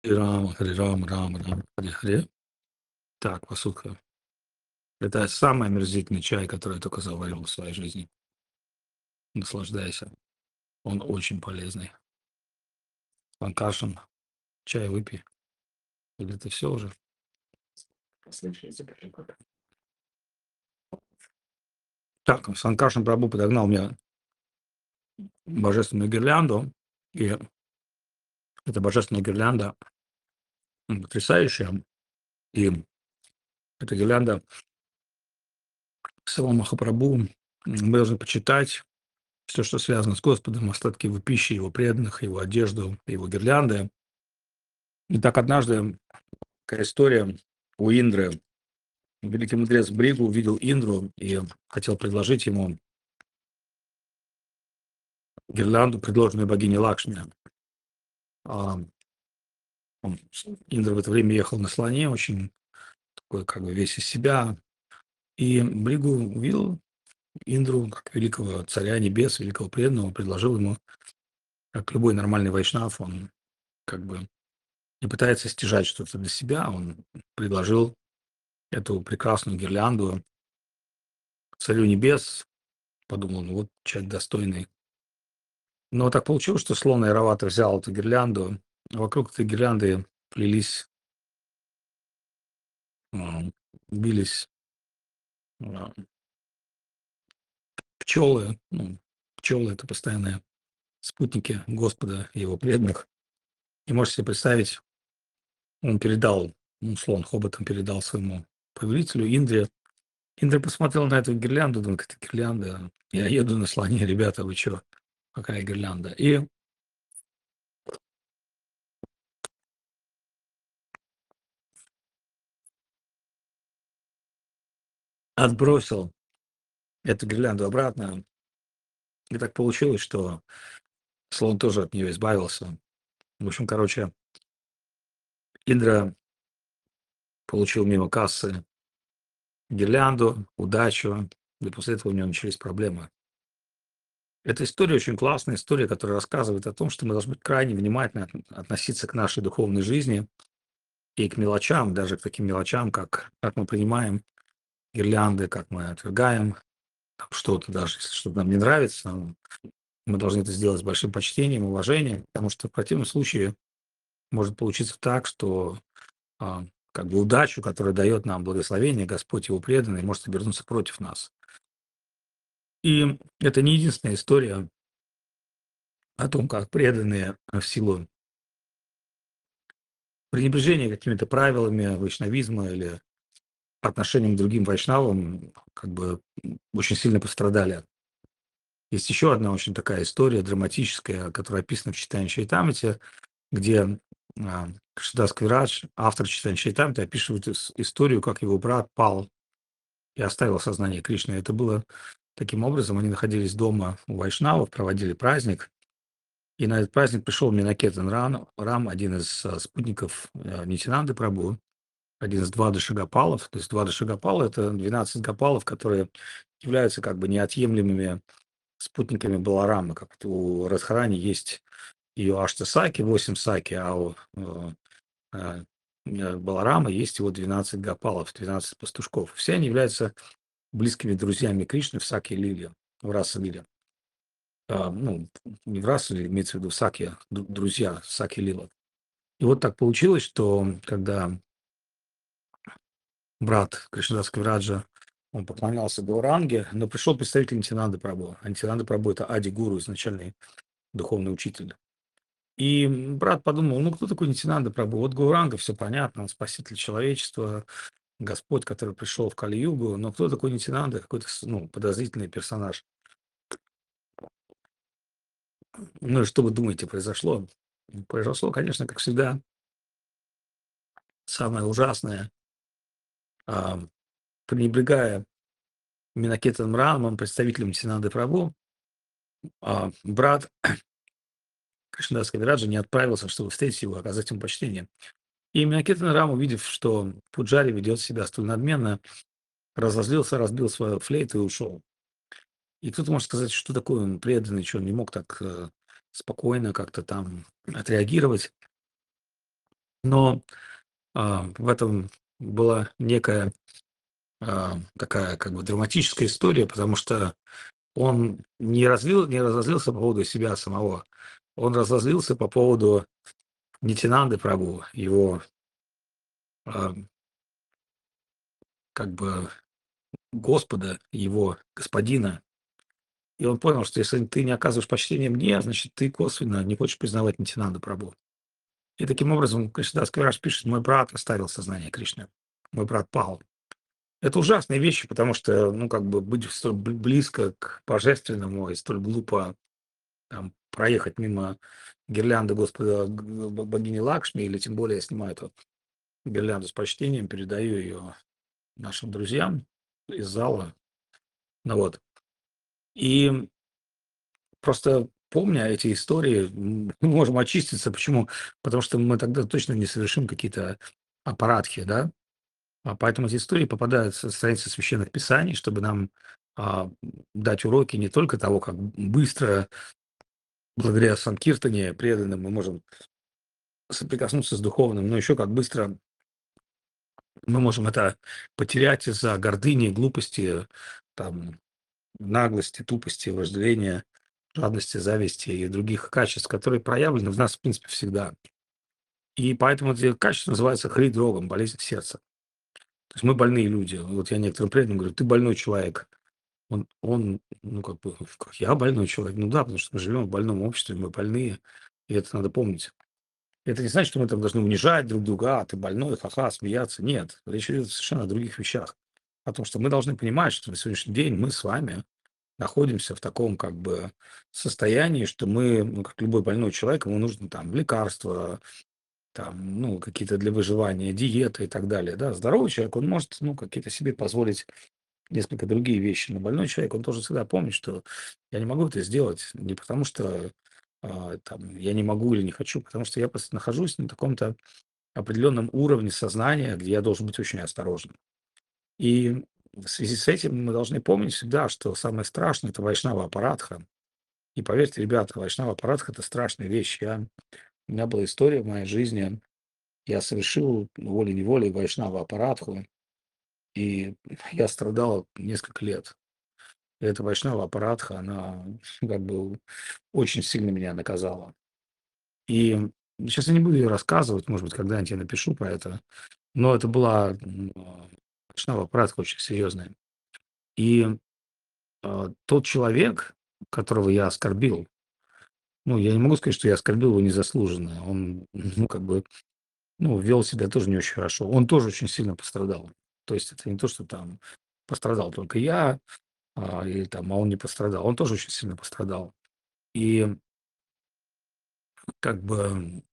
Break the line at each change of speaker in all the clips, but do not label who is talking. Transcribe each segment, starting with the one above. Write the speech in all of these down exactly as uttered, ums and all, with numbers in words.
Харе Рама, Харе Рама, Рама Рама, Харе Харе. Так, посудка. Это самый омерзительный чай, который я только заварил в своей жизни. Наслаждайся. Он очень полезный. Панкашем чай выпей. Или это все уже? Так, Санкашем Прабху подогнал мне божественную гирлянду. И эта божественная гирлянда м, потрясающая. И эта гирлянда самого Махапрабху м, мы должны почитать все, что связано с Господом, остатки его пищи, его преданных, его одежду, его гирлянды. И так однажды такая история у Индры. Великий мудрец Бригу увидел Индру и хотел предложить ему гирлянду, предложенную богиней Лакшми. А, он, Индра в это время ехал на слоне, очень такой как бы весь из себя. И Бригу увидел Индру как великого царя небес, великого преданного, предложил ему, как любой нормальный вайшнав, он как бы не пытается стяжать что-то для себя, он предложил эту прекрасную гирлянду царю небес, подумал, ну вот человек достойный. Но так получилось, что слон Айравата взял эту гирлянду, а вокруг этой гирлянды плелись, а, бились а, пчелы. Ну, пчелы– это постоянные спутники Господа и его преданных. И можете себе представить, он передал, ну, слон хоботом передал своему повелителю Индре. Индра посмотрел на эту гирлянду, думает, это гирлянда. Я еду на слоне, ребята, вы что? Какая гирлянда? И отбросил эту гирлянду обратно. И так получилось, что слон тоже от нее избавился. В общем, короче, Индра получил мимо кассы гирлянду, удачу, и после этого у него начались проблемы. Эта история очень классная история, которая рассказывает о том, что мы должны быть крайне внимательно от- относиться к нашей духовной жизни и к мелочам, даже к таким мелочам, как, как мы принимаем гирлянды, как мы отвергаем там что-то, даже если что-то нам не нравится, ну, мы должны это сделать с большим почтением, уважением, потому что в противном случае может получиться так, что а, как бы удачу, которая дает нам благословение, Господь его преданный, может обернуться против нас. И это не единственная история о том, как преданные в силу пренебрежения какими-то правилами вайшнавизма или отношением к другим вайшнавам как бы м, очень сильно пострадали. Есть еще одна очень такая история драматическая, которая описана в Читане Чайтамрите, где а, Кришнадас Квирадж, автор Читания Чайтамриты, описывает ис- историю, как его брат пал и оставил сознание Кришны. Это было таким образом, они находились дома у вайшнавов, проводили праздник, и на этот праздник пришел Минакетан Рам, Рам один из а, спутников а, Нитянанды Прабhu, один из Двадаши Гопалов. То есть Двадаши Гопала– это двенадцать Гопалов, которые являются как бы неотъемлемыми спутниками Баларамы. Как вот у Радхарани есть ее Аштасаки, восемь саки, а у э, э, э, Баларама есть его двенадцать Гопалов, двенадцать пастушков. Все они являются близкими друзьями Кришны в Саке Лиле, в Раса Лиле. А, ну, не в Раса Лиле, имеется в виду в Саке, ду- друзья Саки Лила. И вот так получилось, что когда брат Кришнадас Кавираджа, он поклонялся Гауранге, но пришел представитель Нитянанды Прабhu. А Нитянанда Прабhu– это Ади Гуру, изначальный духовный учитель. И брат подумал, ну кто такой Нитянанда Прабhu? Вот Гауранга, все понятно, он спаситель человечества, Господь, который пришел в Кали-югу, но кто такой Нитянанда? Какой-то ну, подозрительный персонаж. Ну и что вы думаете, произошло? Произошло, конечно, как всегда, самое ужасное. А, пренебрегая Минакетом Рамом, представителем Нитянанды Прабhu, а, брат Кришнадас Кавираджа не отправился, чтобы встретить его, оказать ему почтение. И Минакетан Рам, увидев, что Пуджари ведет себя столь надменно, разозлился, разбил свою флейту и ушел. И кто-то может сказать, что такое он преданный, что он не мог так э, спокойно как-то там отреагировать. Но а, в этом была некая а, такая как бы драматическая история, потому что он не развил, не разозлился по поводу себя самого. Он разозлился по поводу Нитянанды Прабху, его а, как бы Господа, его господина. И он понял, что если ты не оказываешь почтения мне, значит, ты косвенно не хочешь признавать Нитянанду Прабху. И таким образом, Кришнадас Кавираж пишет, мой брат оставил сознание Кришны, мой брат пал. Это ужасные вещи, потому что, ну, как бы быть столь бл- близко к божественному и столь глупо там, проехать мимо гирлянды Господа г- б- богини Лакшми, или тем более я снимаю эту гирлянду с почтением, передаю ее нашим друзьям из зала. Ну вот. И просто помня эти истории, м, мы можем очиститься. Почему? Потому что мы тогда точно не совершим какие-то аппаратхи, да? А поэтому эти истории попадают со страницы священных писаний, чтобы нам а, дать уроки не только того, как быстро, благодаря Санкиртане, преданным, мы можем соприкоснуться с духовным, но еще как быстро мы можем это потерять из-за гордыни, глупости, там, наглости, тупости, вожделения, жадности, зависти и других качеств, которые проявлены в нас, в принципе, всегда. И поэтому эти качества называются хридрогом, болезнь сердца. То есть мы больные люди. Вот я некоторым преданным говорю, ты больной человек. Он он, ну, как бы, как я больной человек. Ну да, потому что мы живем в больном обществе, мы больные, и это надо помнить. Это не значит, что мы там должны унижать друг друга: "А, ты больной, ха-ха", смеяться. Нет, речь идет совершенно о других вещах. О том, что мы должны понимать, что на сегодняшний день мы с вами находимся в таком как бы состоянии, что мы, ну, как любой больной человек, ему нужно там лекарства, там, ну, какие-то для выживания, диеты и так далее, да. Здоровый человек, он может, ну, какие-то себе позволить несколько другие вещи. Но больной человек, он тоже всегда помнит, что я не могу это сделать не потому, что а, там, я не могу или не хочу, потому что я просто нахожусь на таком-то определенном уровне сознания, где я должен быть очень осторожным. И в связи с этим мы должны помнить всегда, что самое страшное – это вайшнава аппаратха. И поверьте, ребята, вайшнава аппаратха – это страшная вещь. Я, у меня была история в моей жизни, я совершил волей-неволей вайшнава аппаратху, и я страдал несколько лет. И эта вайшнава аппаратха, она как бы очень сильно меня наказала. И сейчас я не буду ее рассказывать, может быть, когда-нибудь я напишу про это, но это была м, а, вайшнава аппаратха очень серьезная. И а, тот человек, которого я оскорбил, ну, я не могу сказать, что я оскорбил его незаслуженно. Он, ну, как бы, ну, вел себя тоже не очень хорошо. Он тоже очень сильно пострадал. То есть это не то, что там пострадал только я, а, или там, а он не пострадал. Он тоже очень сильно пострадал. И как бы,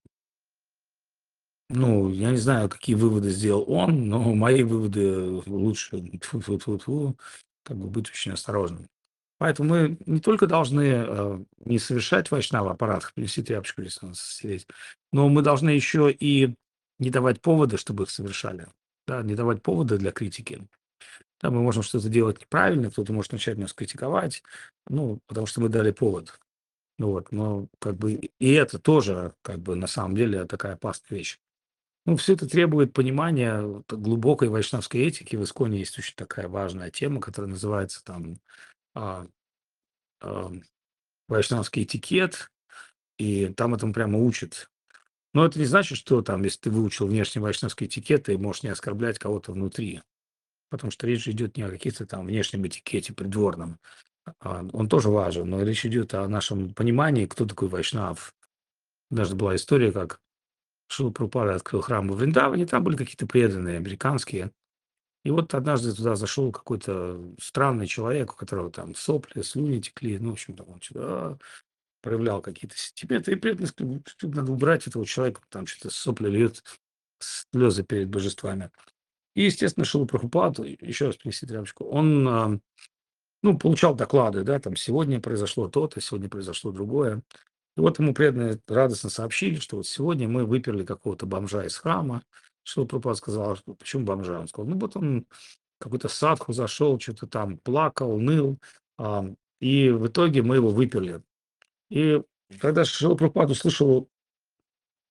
ну, я не знаю, какие выводы сделал он, но мои выводы лучше тьфу-тьфу-тьфу-тьфу, как бы быть очень осторожным. Поэтому мы не только должны э, не совершать вайшнава аппаратах, принести тряпочку, если нас стереть, но мы должны еще и не давать повода, чтобы их совершали. Да, не давать повода для критики. Да, мы можем что-то делать неправильно, кто-то может начать нас критиковать, ну, потому что мы дали повод. Ну вот, но как бы и это тоже как бы на самом деле такая опасная вещь. Ну, все это требует понимания вот глубокой вайшнавской этики. В "Исконе" есть очень такая важная тема, которая называется там, а, ам, вайшнавский этикет, и там этому прямо учат. Но это не значит, что там, если ты выучил внешний вайшнавский этикет, ты можешь не оскорблять кого-то внутри. Потому что речь идет не о каких-то там внешнем этикете придворном. А, он тоже важен, но речь идет о нашем понимании, кто такой вайшнав. Даже была история, как Шрила Прабхупада открыл храм во Вриндаване, там были какие-то преданные американские. И вот однажды туда зашел какой-то странный человек, у которого там сопли, слюни текли. Ну, в общем, там он что-то проявлял какие-то сентименты. И преданные сказали, что надо убрать этого человека, там что-то сопли льет, слезы перед божествами. И, естественно, Шрила Прабхупад, еще раз принести тряпочку, он, а, ну, получал доклады, да, там сегодня произошло то-то, сегодня произошло другое. И вот ему преданные радостно сообщили, что вот сегодня мы выперли какого-то бомжа из храма. Шрила Прабхупад сказал, что почему бомжа? Он сказал, ну вот он какой-то садху зашел, что-то там плакал, ныл, а, и в итоге мы его выперли. И когда Шрила Прабхупад услышал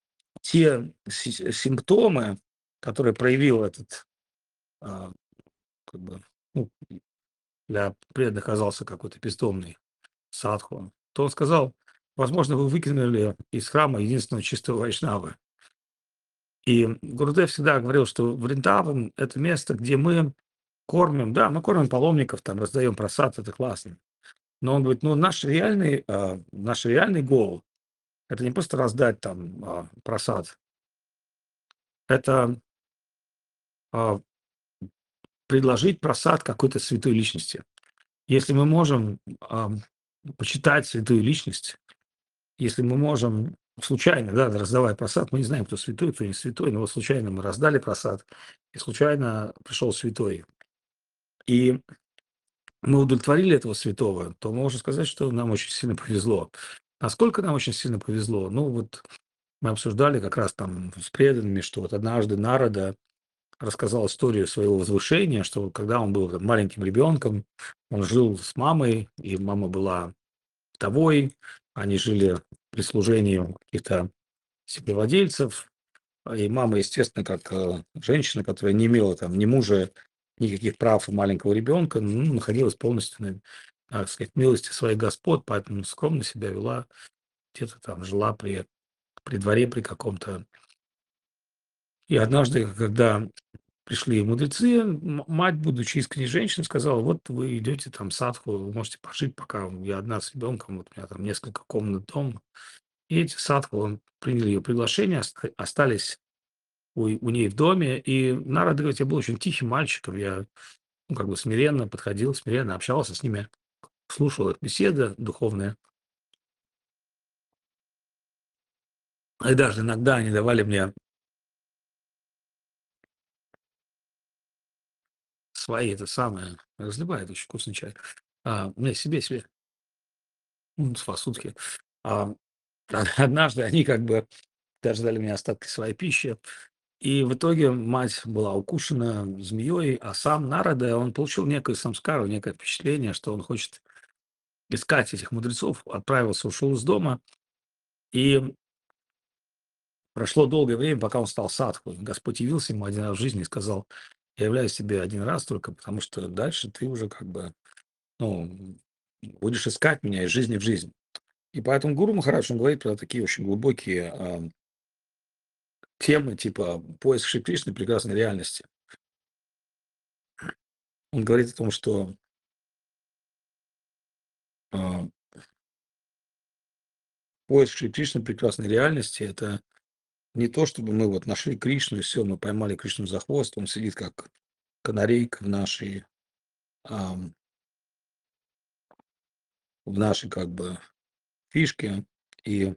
те си симптомы, которые проявил этот, а, как бы, ну, для преданных оказался какой-то бездомный садху, то он сказал: "Возможно, вы выкинули из храма единственного чистого вайшнава". И Гурудев всегда говорил, что Вриндаван — это место, где мы кормим, да, мы кормим паломников, там раздаем просад, это классно. Но он говорит: "Ну, наш реальный, а, наш реальный гол — это не просто раздать там, а, просад, это, а, предложить просад какой-то святой личности". Если мы можем, ам, почитать святую личность, если мы можем случайно, да, раздавая просад, мы не знаем, кто святой, кто не святой, но вот случайно мы раздали просад, и случайно пришел святой, и мы удовлетворили этого святого, то мы можем сказать, что нам очень сильно повезло. Насколько нам очень сильно повезло? Ну, вот мы обсуждали как раз там с преданными, что вот однажды Нарада рассказал историю своего возвышения, что вот когда он был там маленьким ребенком, он жил с мамой, и мама была вдовой, они жили при служении у каких-то землевладельцев, а, и мама, естественно, как, э, женщина, которая не имела там ни мужа, никаких прав у маленького ребенка, ну, находилась полностью на, так сказать, милости своих господ, поэтому скромно себя вела, где-то там жила при при дворе при каком-то. И однажды, когда пришли мудрецы, м мать, будучи искренней женщиной, сказала: "Вот вы идете там садху, вы можете пожить, пока я одна с ребенком, вот у меня там несколько комнат дома". И эти садху приняли ее приглашение, оста остались у у ней в доме. И Нарада говорит: "Я был очень тихим мальчиком, я, ну, как бы смиренно подходил, смиренно общался с ними, слушал их беседы духовные. И даже иногда они давали мне свои, это самое, разливают очень вкусный чай. А, не, себе себе, м, с фасудки. А, однажды они как бы даже дали мне остатки своей пищи. И в итоге мать была укушена змеей, а сам Нарада, он получил некую самскару, некое впечатление, что он хочет искать этих мудрецов, отправился, ушел из дома, и прошло долгое время, пока он стал садху. Господь явился ему один раз в жизни и сказал: "Я являюсь тебе один раз только, потому что дальше ты уже как бы, ну, будешь искать меня из жизни в жизнь". И поэтому Гуру Махарадж, он говорит про такие очень глубокие, ам, темы, типа поиск Шри Кришны прекрасной реальности. Он говорит о том, что, а, поиск Шри Кришны прекрасной реальности — это не то, чтобы мы вот нашли Кришну и все, мы поймали Кришну за хвост, он сидит как канарейка в нашей, ам, в нашей как бы фишке. И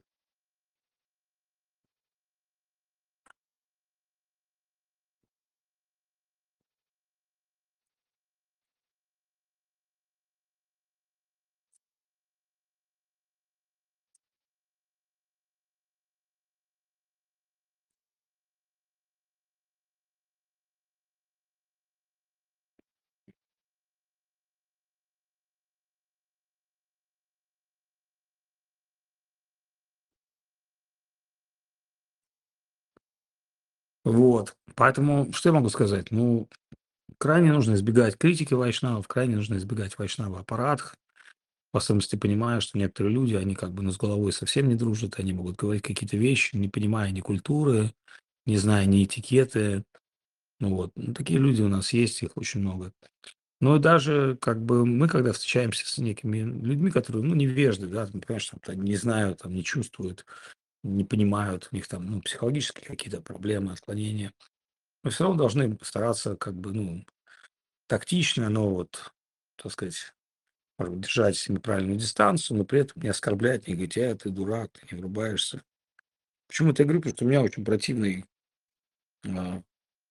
вот. Поэтому что я могу сказать? Ну, крайне нужно избегать критики вайшнавов, крайне нужно избегать вайшнава-аппаратх. В особенности понимая, что некоторые люди, они как бы, ну, с головой совсем не дружат, они могут говорить какие-то вещи, не понимая ни культуры, не зная ни этикеты. Ну вот, ну, такие люди у нас есть, их очень много. Но даже как бы мы, когда встречаемся с некими людьми, которые, ну, невежды, да, там, понимаешь, там, та- не знают, там, не чувствуют, не понимают, у них там, ну, психологические какие-то проблемы, отклонения, мы все равно должны стараться как бы, ну, тактично, но вот, так сказать, может быть, держать с ними правильную дистанцию, но при этом не оскорблять, не говорить: "А, ты дурак, ты не врубаешься". Почему-то я говорю, потому что у меня очень противный, а,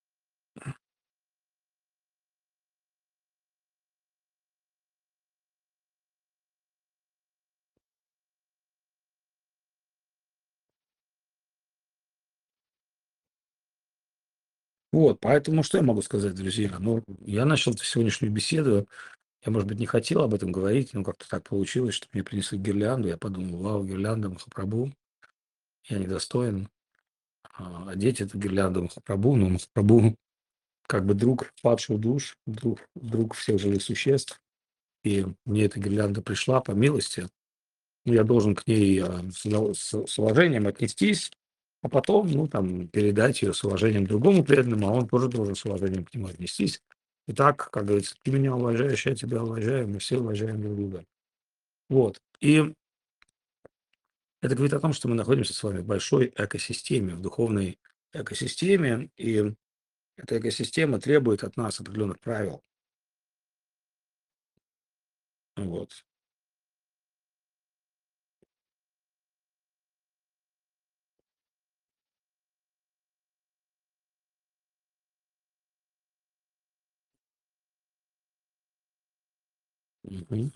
вот, поэтому что я могу сказать, друзья? Ну, я начал эту сегодняшнюю беседу. Я, может быть, не хотел об этом говорить, но как-то так получилось, что мне принесли гирлянду. Я подумал: "Вау, гирлянда Махапрабху, я недостоин". а, одеть эту гирлянду Махапрабху, но Махапрабху как бы друг падших душ, друг, друг всех живых существ. И мне эта гирлянда пришла по милости. Ну, я должен к ней а, с, удов- с- с уважением отнестись, а потом, ну, там, передать ее с уважением другому преданному, а он тоже должен с уважением к нему отнестись. И так, как говорится, ты меня уважаешь, я тебя уважаю, мы все уважаем друг друга. Вот. И это говорит о том, что мы находимся с вами в большой экосистеме, в духовной экосистеме, и эта экосистема требует от нас определенных правил. Вот. Мгм.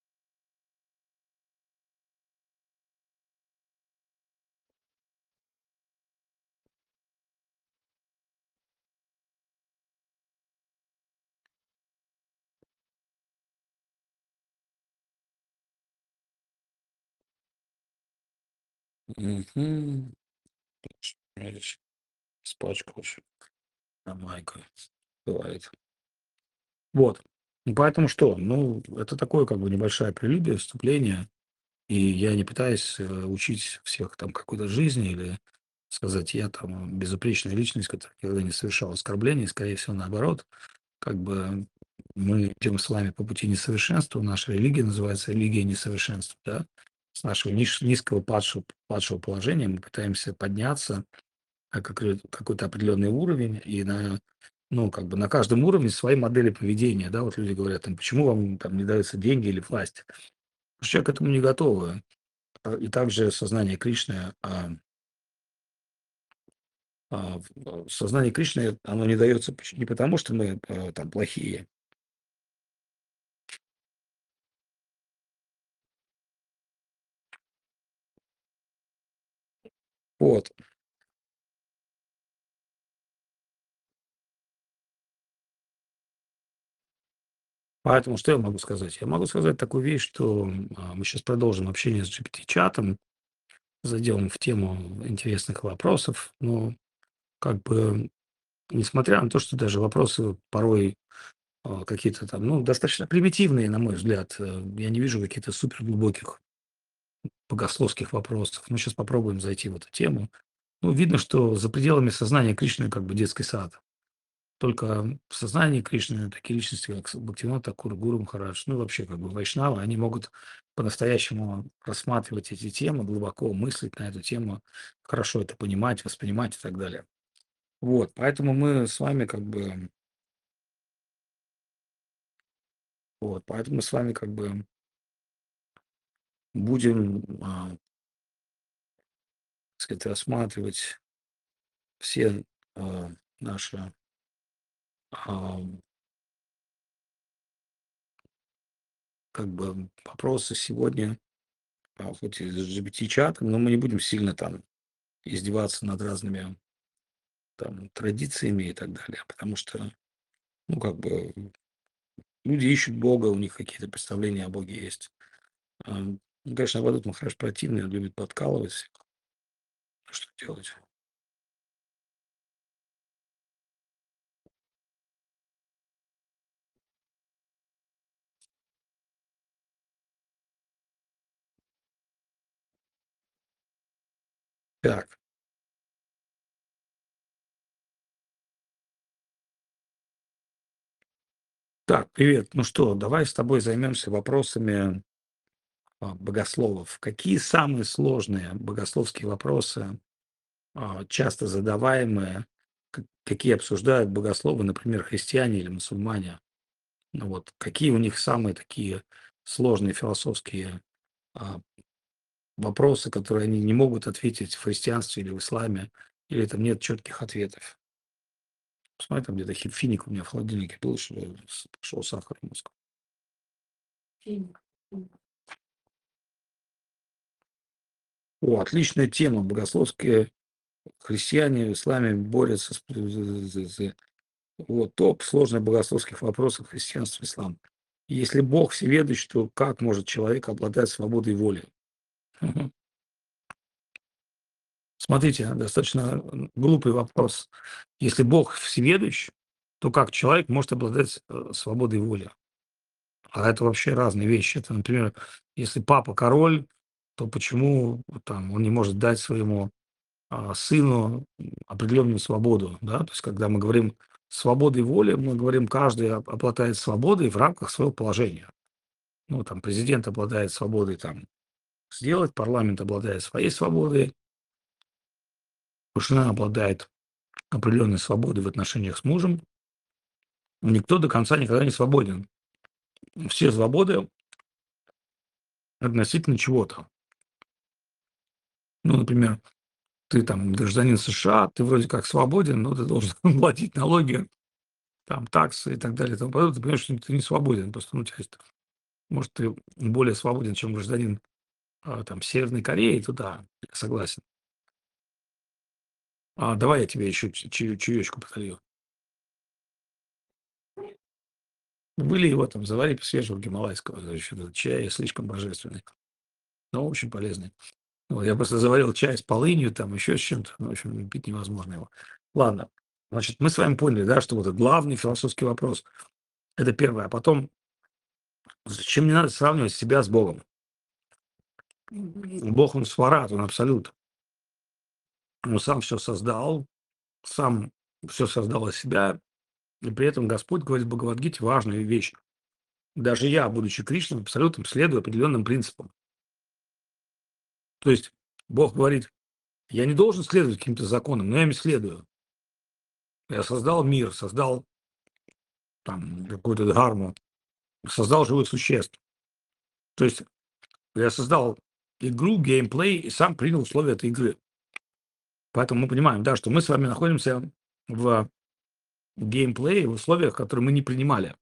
Мгм. Видишь, испачкалась на майку. Бывает. Вот. Ну, поэтому что? Ну, это такое, как бы, небольшое прелюдия, вступление. И я не пытаюсь э, учить всех там какой-то жизни или сказать, я там безупречная личность, которая никогда не совершал оскорблений. Скорее всего, наоборот. Как бы мы идем с вами по пути несовершенства. Наша религия называется религия несовершенства. Да? С нашего ниш- низкого падшего, падшего положения мы пытаемся подняться на какой- какой-то определенный уровень, и на, ну, как бы на каждом уровне свои модели поведения. Да? Вот люди говорят, там, почему вам там, не даются деньги или власть? Потому что человек к этому не готов. А, И также сознание Кришны, а, а, в- а, сознание Кришны, оно не дается поч- не потому, что мы а, там плохие. Вот. Поэтому что я могу сказать? Я могу сказать такую вещь, что а, мы сейчас продолжим общение с G P T-чатом, зайдем в тему интересных вопросов, но как бы, несмотря на то, что даже вопросы порой а, какие-то там, ну, достаточно примитивные, на мой взгляд, э, я не вижу каких-то суперглубоких богословских вопросов. Мы сейчас попробуем зайти в эту тему. Ну, видно, что за пределами сознания Кришны как бы детский сад. Только в сознании Кришны такие личности, как С- Бхактивинода Такур, Гуру Махарадж, ну и вообще как бы вайшнавы, они могут по-настоящему рассматривать эти темы, глубоко мыслить на эту тему, хорошо это понимать, воспринимать и так далее. Вот, поэтому мы с вами как бы, вот, поэтому мы с вами как бы будем, а, так сказать, рассматривать все а, наши а, как бы вопросы сегодня, а, хоть и с G P T-чатом, но мы не будем сильно там издеваться над разными там традициями и так далее, потому что, ну, как бы люди ищут Бога, у них какие-то представления о Боге есть. А, ну, конечно, Авадут Махарадж противный, он любит подкалывать всех. Ну, что делать? Так, так, привет. Ну что, давай с тобой займемся вопросами а, богословов. Какие самые сложные богословские вопросы, а, часто задаваемые, к- какие обсуждают богословы, например, христиане или мусульмане? Ну вот, какие у них самые такие сложные философские а, вопросы, которые они не могут ответить в христианстве или в исламе, или там нет четких ответов. Посмотри, там где-то хи- финик у меня в холодильнике был, что с- пошел сахар в мозг. О, отличная тема. Богословские христиане в исламе борются с... з- з- Вот, топ сложных богословских вопросов христианства и ислама. Если Бог всеведущ, то как может человек обладать свободой воли? Мгм. Смотрите, достаточно м, глупый вопрос. Если Бог всеведущ, то как человек может обладать э, свободой воли? А это вообще разные вещи. Это, например, если папа король, то почему вот там он не может дать своему а, сыну м, определенную свободу, да? То есть, когда мы говорим свободой воли, мы говорим, каждый об- обладает свободой в рамках своего положения. Ну, там, президент обладает свободой там сделать, парламент обладает своей свободой, жена обладает определенной свободой в отношениях с мужем. Никто до конца никогда не свободен. Все свободы относительно чего-то. Ну, например, ты там гражданин США, ты вроде как свободен, но ты должен платить налоги, там, таксы и так далее. И тому подобное. Ты понимаешь, что ты не свободен. Просто, ну, у тебя есть, может, ты более свободен, чем гражданин а, там, Северной Кореи, то да, я согласен. А давай я тебе еще чаю, чаечку подолью. Были его там, завари свежего гималайского, значит, этот чай слишком божественный, но очень полезный. Вот, я просто заварил чай с полынью, там еще с чем-то. Ну, в общем, пить невозможно его. Ладно. Значит, мы с вами поняли, да, что вот этот главный философский вопрос. Это первое. А потом, зачем мне надо сравнивать себя с Богом? Бог, он сварат, он абсолют. Он сам все создал, сам все создал из себя. И при этом Господь говорит в Бхагавадгите важную вещь. Даже я, будучи Кришной, абсолютно следую определенным принципам. То есть Бог говорит, я не должен следовать каким-то законам, но я им следую. Я создал мир, создал там какую-то дхарму, создал живых существ. То есть я создал игру, геймплей и сам принял условия этой игры. Поэтому мы понимаем, да, что мы с вами находимся в геймплее, в условиях, которые мы не принимали.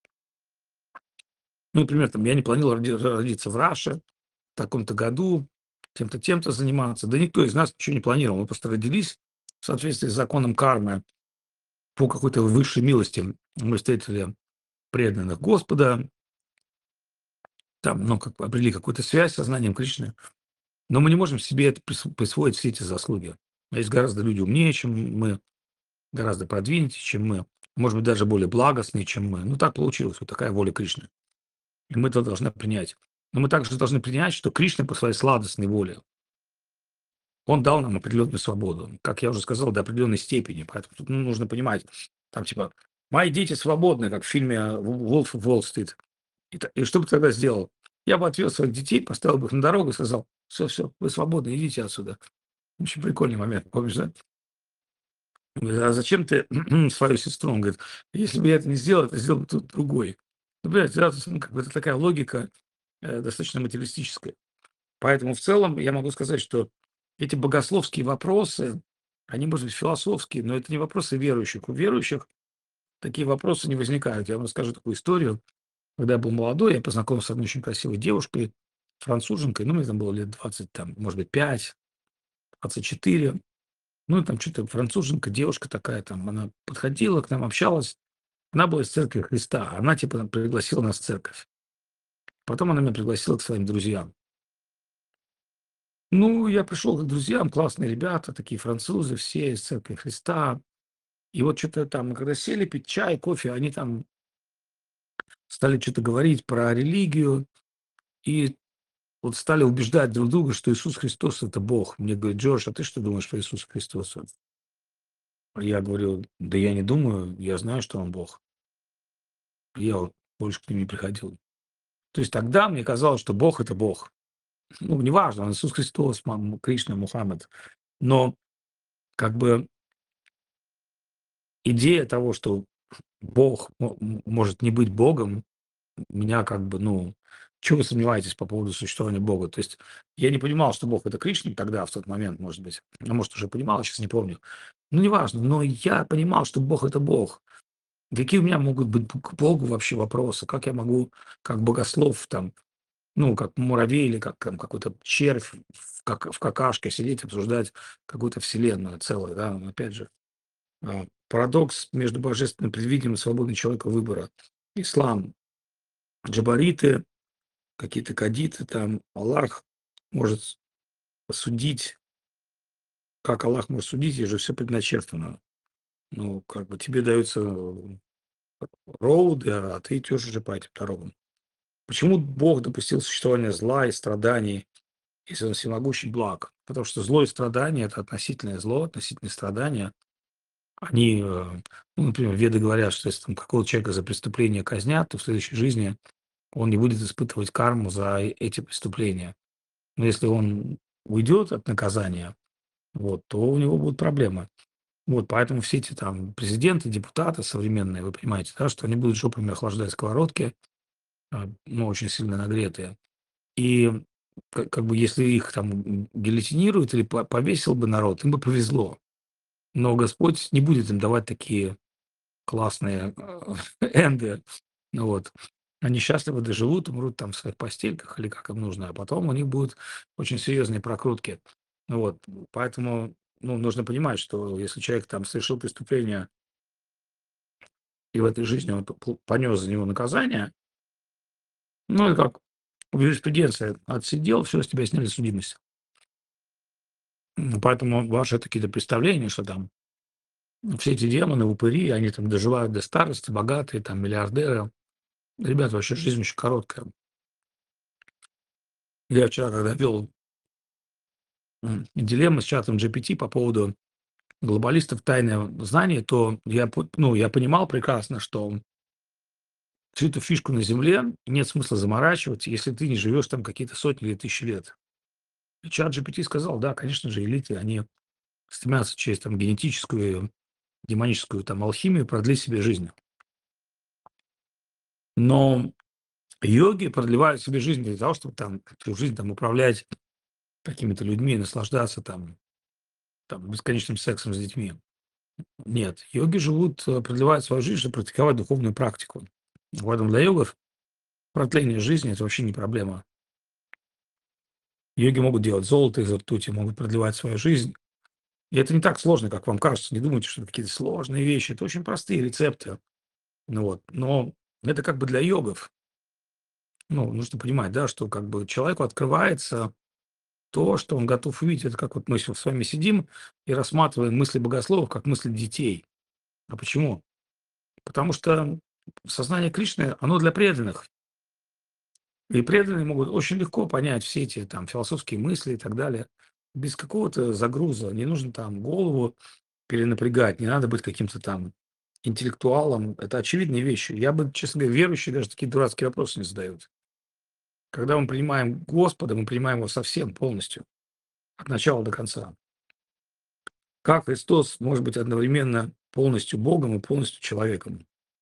Ну, например, там, я не планировал роди- родиться в Раше в таком-то году, тем-то, тем-то заниматься. Да никто из нас ничего не планировал. Мы просто родились в соответствии с законом кармы по какой-то высшей милости. Мы встретили преданных Господа, там, ну, как, обрели какую-то связь с сознанием Кришны. Но мы не можем себе это присво- присвоить все эти заслуги. Есть гораздо люди умнее, чем мы, гораздо продвинутее, чем мы, может быть, даже более благостные, чем мы. Ну, так получилось, вот такая воля Кришны. И мы это должны принять. Но мы также должны принять, что Кришна по своей сладостной воле, он дал нам определенную свободу. Как я уже сказал, до определенной степени. Поэтому тут ну, нужно понимать, там типа, мои дети свободны, как в фильме «Волф of Уолл-стрит». И, та- и что бы ты тогда сделал? Я бы отвез своих детей, поставил бы их на дорогу и сказал, все, все, вы свободны, идите отсюда. Очень прикольный момент, помнишь, да? Говорит, а зачем ты свою сестру? Он говорит, если бы я это не сделал, это сделал бы тут другой. Ну, понимаете, да, то есть, ну, как бы это такая логика э, достаточно материалистическая. Поэтому в целом я могу сказать, что эти богословские вопросы, они, может быть, философские, но это не вопросы верующих. У верующих такие вопросы не возникают. Я вам расскажу такую историю. Когда я был молодой, я познакомился с одной очень красивой девушкой, француженкой, ну, мне там было лет двадцать, там, может быть, пять, двадцать четыре. Ну, там что-то француженка, девушка такая, там, она подходила к нам, общалась. Она была из церкви Христа. Она, типа, пригласила нас в церковь. Потом она меня пригласила к своим друзьям. Ну, я пришел к друзьям, классные ребята, такие французы, все из церкви Христа. И вот что-то там, когда сели пить чай, кофе, они там стали что-то говорить про религию и вот стали убеждать друг друга, что Иисус Христос– это Бог. Мне говорит, Джордж, а ты что думаешь про Иисуса Христоса? Я говорю, да я не думаю, я знаю, что он Бог. Я вот больше к ним не приходил. То есть тогда мне казалось, что Бог– это Бог. Ну, неважно, он Иисус Христос, мам, Кришна, Мухаммед. Но как бы идея того, что Бог мо- м- может не быть Богом, меня как бы, ну, чего вы сомневаетесь по поводу существования Бога? То есть я не понимал, что Бог– это Кришна тогда, в тот момент, может быть. А может, уже понимал, сейчас не помню. Ну, неважно, но я понимал, что Бог– это Бог. Какие у меня могут быть к Богу вообще вопросы? Как я могу, как богослов, там, ну, как муравей или как там, какой-то червь в, как, в какашке сидеть, обсуждать какую-то вселенную целую, да, но опять же, а, парадокс между божественным предвидением и свободой человека выбора. Ислам, джабариты, какие-то кадиты, там, Аллах может судить как Аллах может судить, ей же все предначертано. Ну, как бы тебе даются э, роуды, а ты идешь уже по этим дорогам. Почему Бог допустил существование зла и страданий, если он всемогущий благ? Потому что зло и страдание – это относительное зло, относительные страдания. Они, э, ну, например, веды говорят, что если там какого-то человека за преступление казнят, то в следующей жизни он не будет испытывать карму за э- эти преступления. Но если он уйдет от наказания, вот, то у него будут проблемы. Вот, поэтому все эти там президенты, депутаты современные, вы понимаете, да, что они будут жопами охлаждать сковородки, а, ну, очень сильно нагретые. И как, как бы если их там м, гильотинируют или по- повесил бы народ, им бы повезло. Но Господь не будет им давать такие классные э, энды. Ну вот. Они счастливо доживут, умрут там в своих постельках или как им нужно, а потом у них будут очень серьезные прокрутки. Ну вот. Поэтому ну, нужно понимать, что если человек там совершил преступление, и в этой жизни он п- понес за него наказание, ну, это как в юриспруденции отсидел, все, с тебя сняли судимость. М, Поэтому ваши какие-то представления, что там все эти демоны, упыри, они там доживают до старости, богатые, там, миллиардеры. Ребята, вообще жизнь очень короткая. Я вчера, когда вел м, дилемму с чатом G P T по поводу глобалистов тайное знание, то я, по- ну, я понимал прекрасно, что всю эту фишку на Земле нет смысла заморачивать, если ты не живешь там какие-то сотни или тысячи лет. И чат G P T сказал, да, конечно же, элиты, они стремятся через там генетическую, демоническую там алхимию продлить себе жизнь. Но йоги продлевают себе жизнь не для того, чтобы там всю жизнь там управлять какими-то людьми, наслаждаться там, там бесконечным сексом с детьми. Нет, йоги живут, э, продлевают свою жизнь, чтобы практиковать духовную практику. Поэтому для йогов продление жизни – это вообще не проблема. Йоги могут делать золото из ртути, могут продлевать свою жизнь. И это не так сложно, как вам кажется. Не думайте, что это какие-то сложные вещи. Это очень простые рецепты. Ну вот. Но это как бы для йогов. Ну, нужно понимать, да, что как бы человеку открывается то, что он готов увидеть. Это как вот мы с вами сидим и рассматриваем мысли богословов как мысли детей. А почему? Потому что сознание Кришны, оно для преданных. И преданные могут очень легко понять все эти там философские мысли и так далее. Без какого-то загруза. Не нужно там голову перенапрягать, не надо быть каким-то там интеллектуалом. Это очевидные вещи. Я бы, честно говоря, верующие даже такие дурацкие вопросы не задают. Когда мы принимаем Господа, мы принимаем его совсем полностью, от начала до конца. Как Христос может быть одновременно полностью Богом и полностью человеком?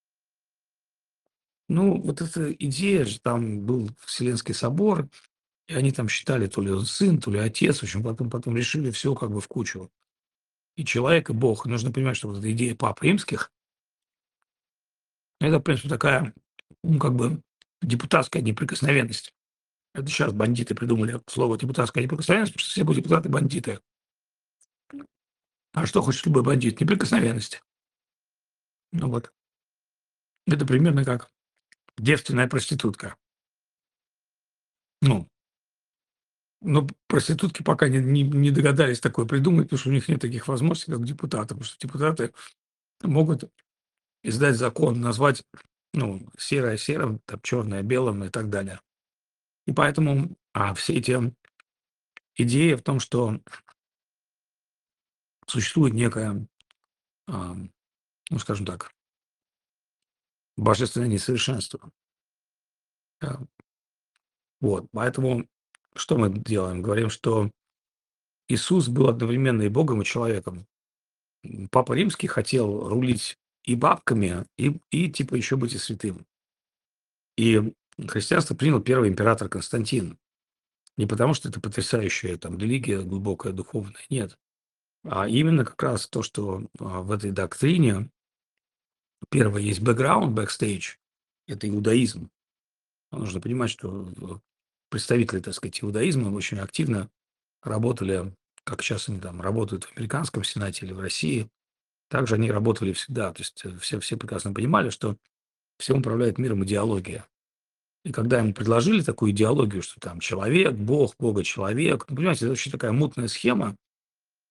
Ну, вот эта идея же, там был Вселенский собор, и они там считали, то ли он сын, то ли отец, в общем, потом, потом решили все как бы в кучу. И человек, и Бог. И нужно понимать, что вот эта идея пап римских, это, в принципе, такая, ну, как бы депутатская неприкосновенность. Это сейчас бандиты придумали слово депутатская неприкосновенность, потому что все будут депутаты бандиты. А что хочет любой бандит? Неприкосновенность. Ну вот. Это примерно как девственная проститутка. Ну, но проститутки пока не, не, не догадались такое придумать, потому что у них нет таких возможностей, как депутаты. Потому что депутаты могут издать закон, назвать ну, серое серым, там, черное белым и так далее. И поэтому а, все эти идеи в том, что существует некое, а, ну, скажем так, божественное несовершенство. А, Вот, поэтому что мы делаем? Говорим, что Иисус был одновременно и Богом, и человеком. М, Папа Римский хотел рулить и бабками, и, и типа еще быть и святым. И христианство принял первый император Константин. Не потому, что это потрясающая там религия, глубокая, духовная, нет. А именно как раз то, что а, в этой доктрине первое есть бэкграунд, бэкстейдж, это иудаизм. Нужно понимать, что э, представители, так сказать, иудаизма очень активно работали, как сейчас они там работают в американском сенате или в России, также они работали всегда. То есть э, все, все прекрасно понимали, что всем управляет миром идеология. И когда им предложили такую идеологию, что там человек, Бог, Бога, человек, ну, понимаете, это вообще такая мутная схема,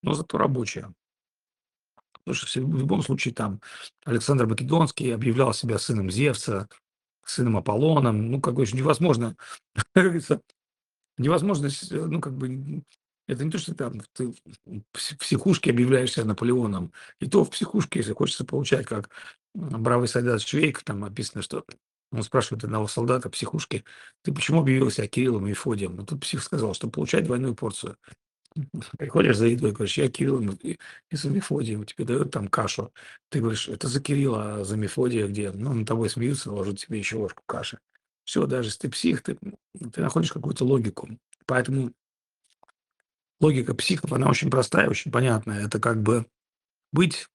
но зато рабочая. Потому что в любом случае там Александр Македонский объявлял себя сыном Зевса, сыном Аполлоном. Ну, как бы же невозможно, как говорится, невозможно, с- э, ну, как бы, н- это не то, что там ты в пс- психушке объявляешь себя Наполеоном. И то в психушке, если хочется получать, как м, бравый солдат Швейк, там описано, что он спрашивает одного солдата в психушке, ты почему объявил себя Кириллом и Мефодием? Ну, тут псих сказал, что получать двойную порцию. Приходишь за едой, говоришь: "Я Кирилл и и и за Мефодием". Тебе дают там кашу. Ты говоришь: "Это за Кирилла, а за Мефодия где?" Ну, над тобой смеются, ложат тебе еще ложку каши. Все, даже если ты псих, ты, ты находишь какую-то логику. Поэтому логика психов, она очень простая, очень понятная. Это как бы быть,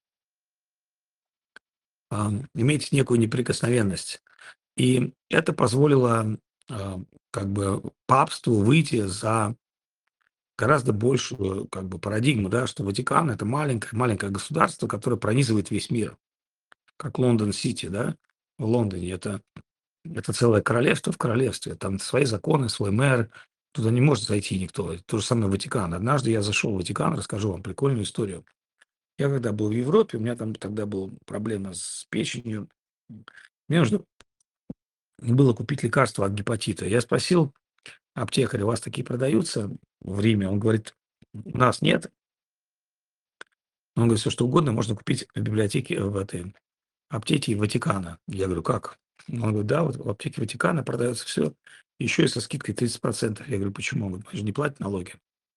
ам, иметь некую неприкосновенность. И это позволило, а, как бы папству выйти за гораздо большую как бы парадигму, да, что Ватикан — это маленькое маленькое государство, которое пронизывает весь мир, как Лондон-Сити, да, в Лондоне. Это это целое королевство в королевстве, там свои законы, свой мэр, туда не может зайти никто. То же самое Ватикан. Однажды я зашел в Ватикан, расскажу вам прикольную историю. Я когда был в Европе, у меня там тогда была проблема с печенью. Мне нужно было купить лекарство от гепатита. Я спросил аптекаря: "У вас такие продаются в Риме?" Он говорит: "У нас нет". Он говорит: "Все что угодно можно купить в библиотеке, в этой аптеке Ватикана". Я говорю: "Как?" Он говорит: "Да, вот в аптеке Ватикана продается все, еще и со скидкой тридцать процентов". Я говорю: "Почему?" Он говорит: "Мы же не платим налоги".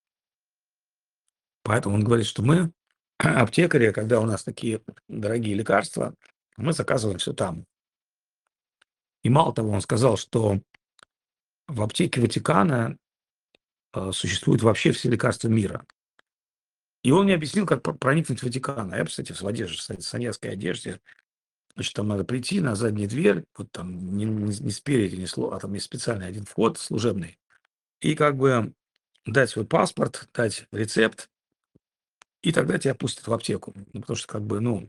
Поэтому он говорит, что мы, аптекари, когда у нас такие дорогие лекарства, мы заказываем все там. И мало того, он сказал, что в аптеке Ватикана, э, существуют вообще все лекарства мира. И он мне объяснил, как про проникнуть в Ватикан. А я, кстати, в одежде, в саньяской одежде. Значит, там надо прийти на заднюю дверь, вот там не, не- не спереди, не сло, а там есть специальный один вход служебный, и как бы дать свой паспорт, дать рецепт, и тогда тебя пустят в аптеку. Ну, потому что как бы, ну,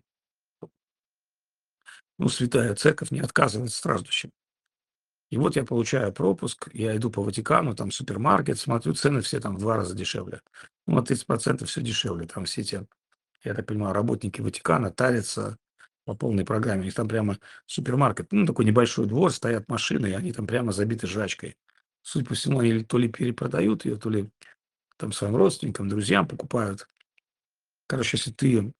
ну, святая церковь не отказывает страждущим. И вот я получаю пропуск, я иду по Ватикану, там супермаркет, смотрю, цены все там в два раза дешевле. Ну, на тридцать процентов все дешевле. Там все эти, я так понимаю, работники Ватикана тарятся по полной программе. У них там прямо супермаркет, ну, такой небольшой двор, стоят машины, и они там прямо забиты жрачкой. Судя по всему, они то ли перепродают ее, то ли там своим родственникам, друзьям покупают. Короче, если ты,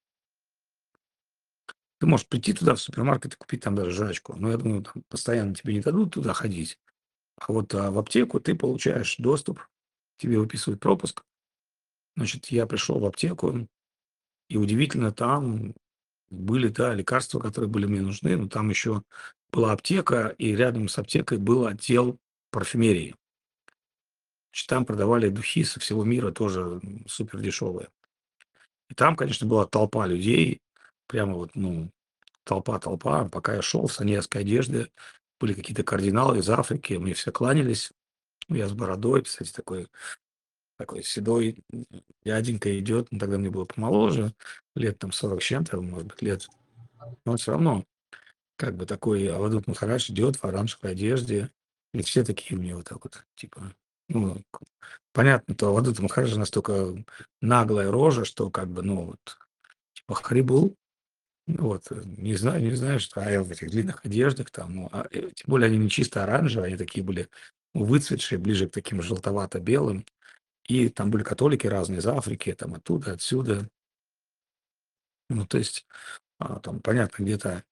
ты можешь прийти туда, в супермаркет, и купить там даже жрачку. Но я думаю, там постоянно тебе не дадут туда ходить. А вот а, в аптеку ты получаешь доступ, тебе выписывают пропуск. Значит, я пришел в аптеку, и удивительно, там были, да, лекарства, которые были мне нужны, но там еще была аптека, и рядом с аптекой был отдел парфюмерии. Значит, там продавали духи со всего мира, тоже супер дешевые. И там, конечно, была толпа людей, прямо вот, ну, толпа-толпа. Пока я шел в саньяской одежде, были какие-то кардиналы из Африки, мне все кланялись. Я с бородой, кстати, такой такой седой дяденька идет, ну, тогда мне было помоложе, лет там сорок с чем-то, может быть, лет, но все равно, как бы такой Авадут Махарадж идет в оранжевой одежде, и все такие мне вот так вот, типа, ну, к- понятно, то Авадут Махараджа настолько наглая рожа, что как бы, ну, вот, типа, Харибул, ну, вот, э, не знаю, не знаю, что, а я в этих длинных одеждах там, ну, а, э, тем более они не чисто оранжевые, они такие были выцветшие, ближе к таким желтовато-белым, и там были католики разные из Африки, там оттуда, отсюда. Ну, то есть, а, там, понятно, где-то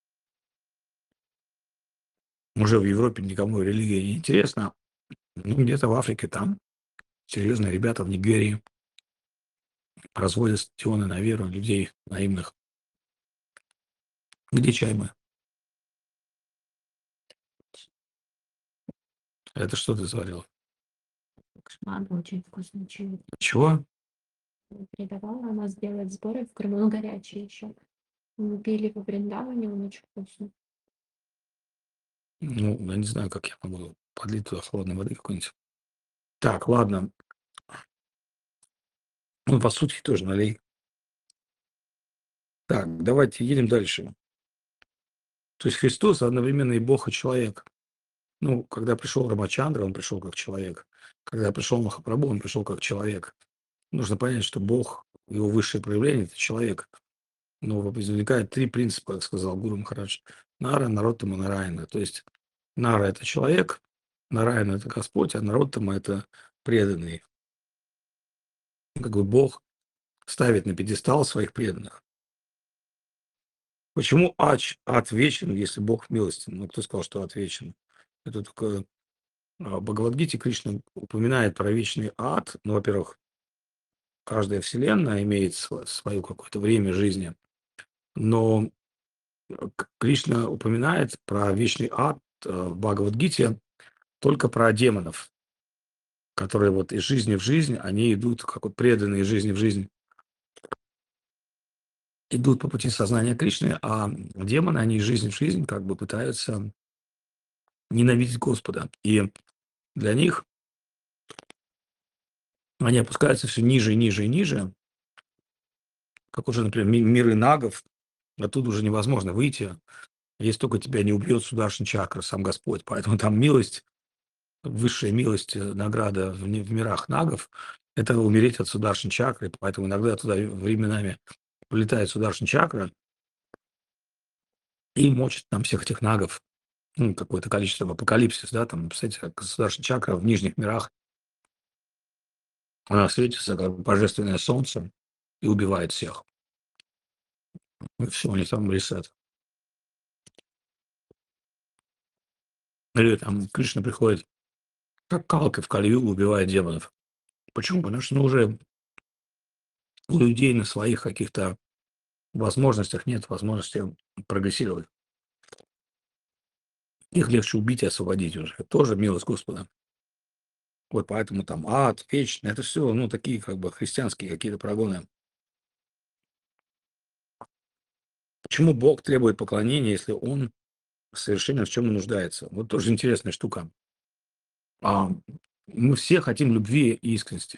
уже в Европе никому религия не интересна, ну, где-то в Африке там серьезные ребята в Нигерии разводят стадионы на веру людей наивных. Где чай мы? Это что ты заварила?
Надо очень вкусно чай.
Чего?
Передавала она сделать сборы в Крыму, он горячий еще. Мы пили во Вриндаване, он очень вкусный.
Ну, я не знаю, как я могу подлить туда холодной воды какой-нибудь. Так, ладно. Ну, по сути, тоже налей. Так, давайте едем дальше. То есть Христос одновременно и Бог, и человек. Ну, когда пришел Рамачандра, он пришел как человек. Когда пришел Махапрабху, он пришел как человек. Нужно понять, что Бог его высшее проявление – это человек. Но возникает три принципа, как сказал Гуру Махарадж. Нара, Нароттама, Нараяна. То есть Нара – это человек, Нараяна – это Господь, а Нароттама – это преданный. Как бы Бог ставит на пьедестал своих преданных. Почему ач, ад вечен, если Бог милостен? Ну, кто сказал, что ад вечен? Это только а, в Бхагавадгите Кришна упоминает про вечный ад. Ну, во-первых, каждая вселенная имеет сво- свое какое-то время жизни. Но э, К- Кришна упоминает про вечный ад э, в Бхагавадгите только про демонов, которые вот из жизни в жизнь, они идут, как вот преданные из жизни в жизнь, идут по пути сознания Кришны, а демоны, они из жизни в жизнь как бы пытаются ненавидеть Господа. И для них они опускаются все ниже и ниже и ниже, как уже, например, ми- миры нагов, оттуда уже невозможно выйти, если только тебя не убьет Сударшин чакра, сам Господь. Поэтому там милость, высшая милость, э, награда в, не- в мирах нагов – это умереть от Сударшин чакры. Поэтому иногда туда временами полетает Сударшин чакра и мочит там всех этих нагов. Ну, какое-то количество в апокалипсис, да, там, представляете, как Сударшин чакра в нижних мирах, она светится, как божественное солнце, и убивает всех. И все, у них там ресет. Или там Кришна приходит, как Калка в Кали-югу убивает демонов. Почему? Потому что ну, уже у людей на своих каких-то возможностях нет возможности прогрессировать. Их легче убить и освободить уже. Это тоже милость Господа. Вот поэтому там ад, вечный, это все, ну, такие как бы христианские какие-то прогоны. Почему Бог требует поклонения, если Он совершенно в чем и нуждается? Вот тоже интересная штука. А, мы все хотим любви и искренности.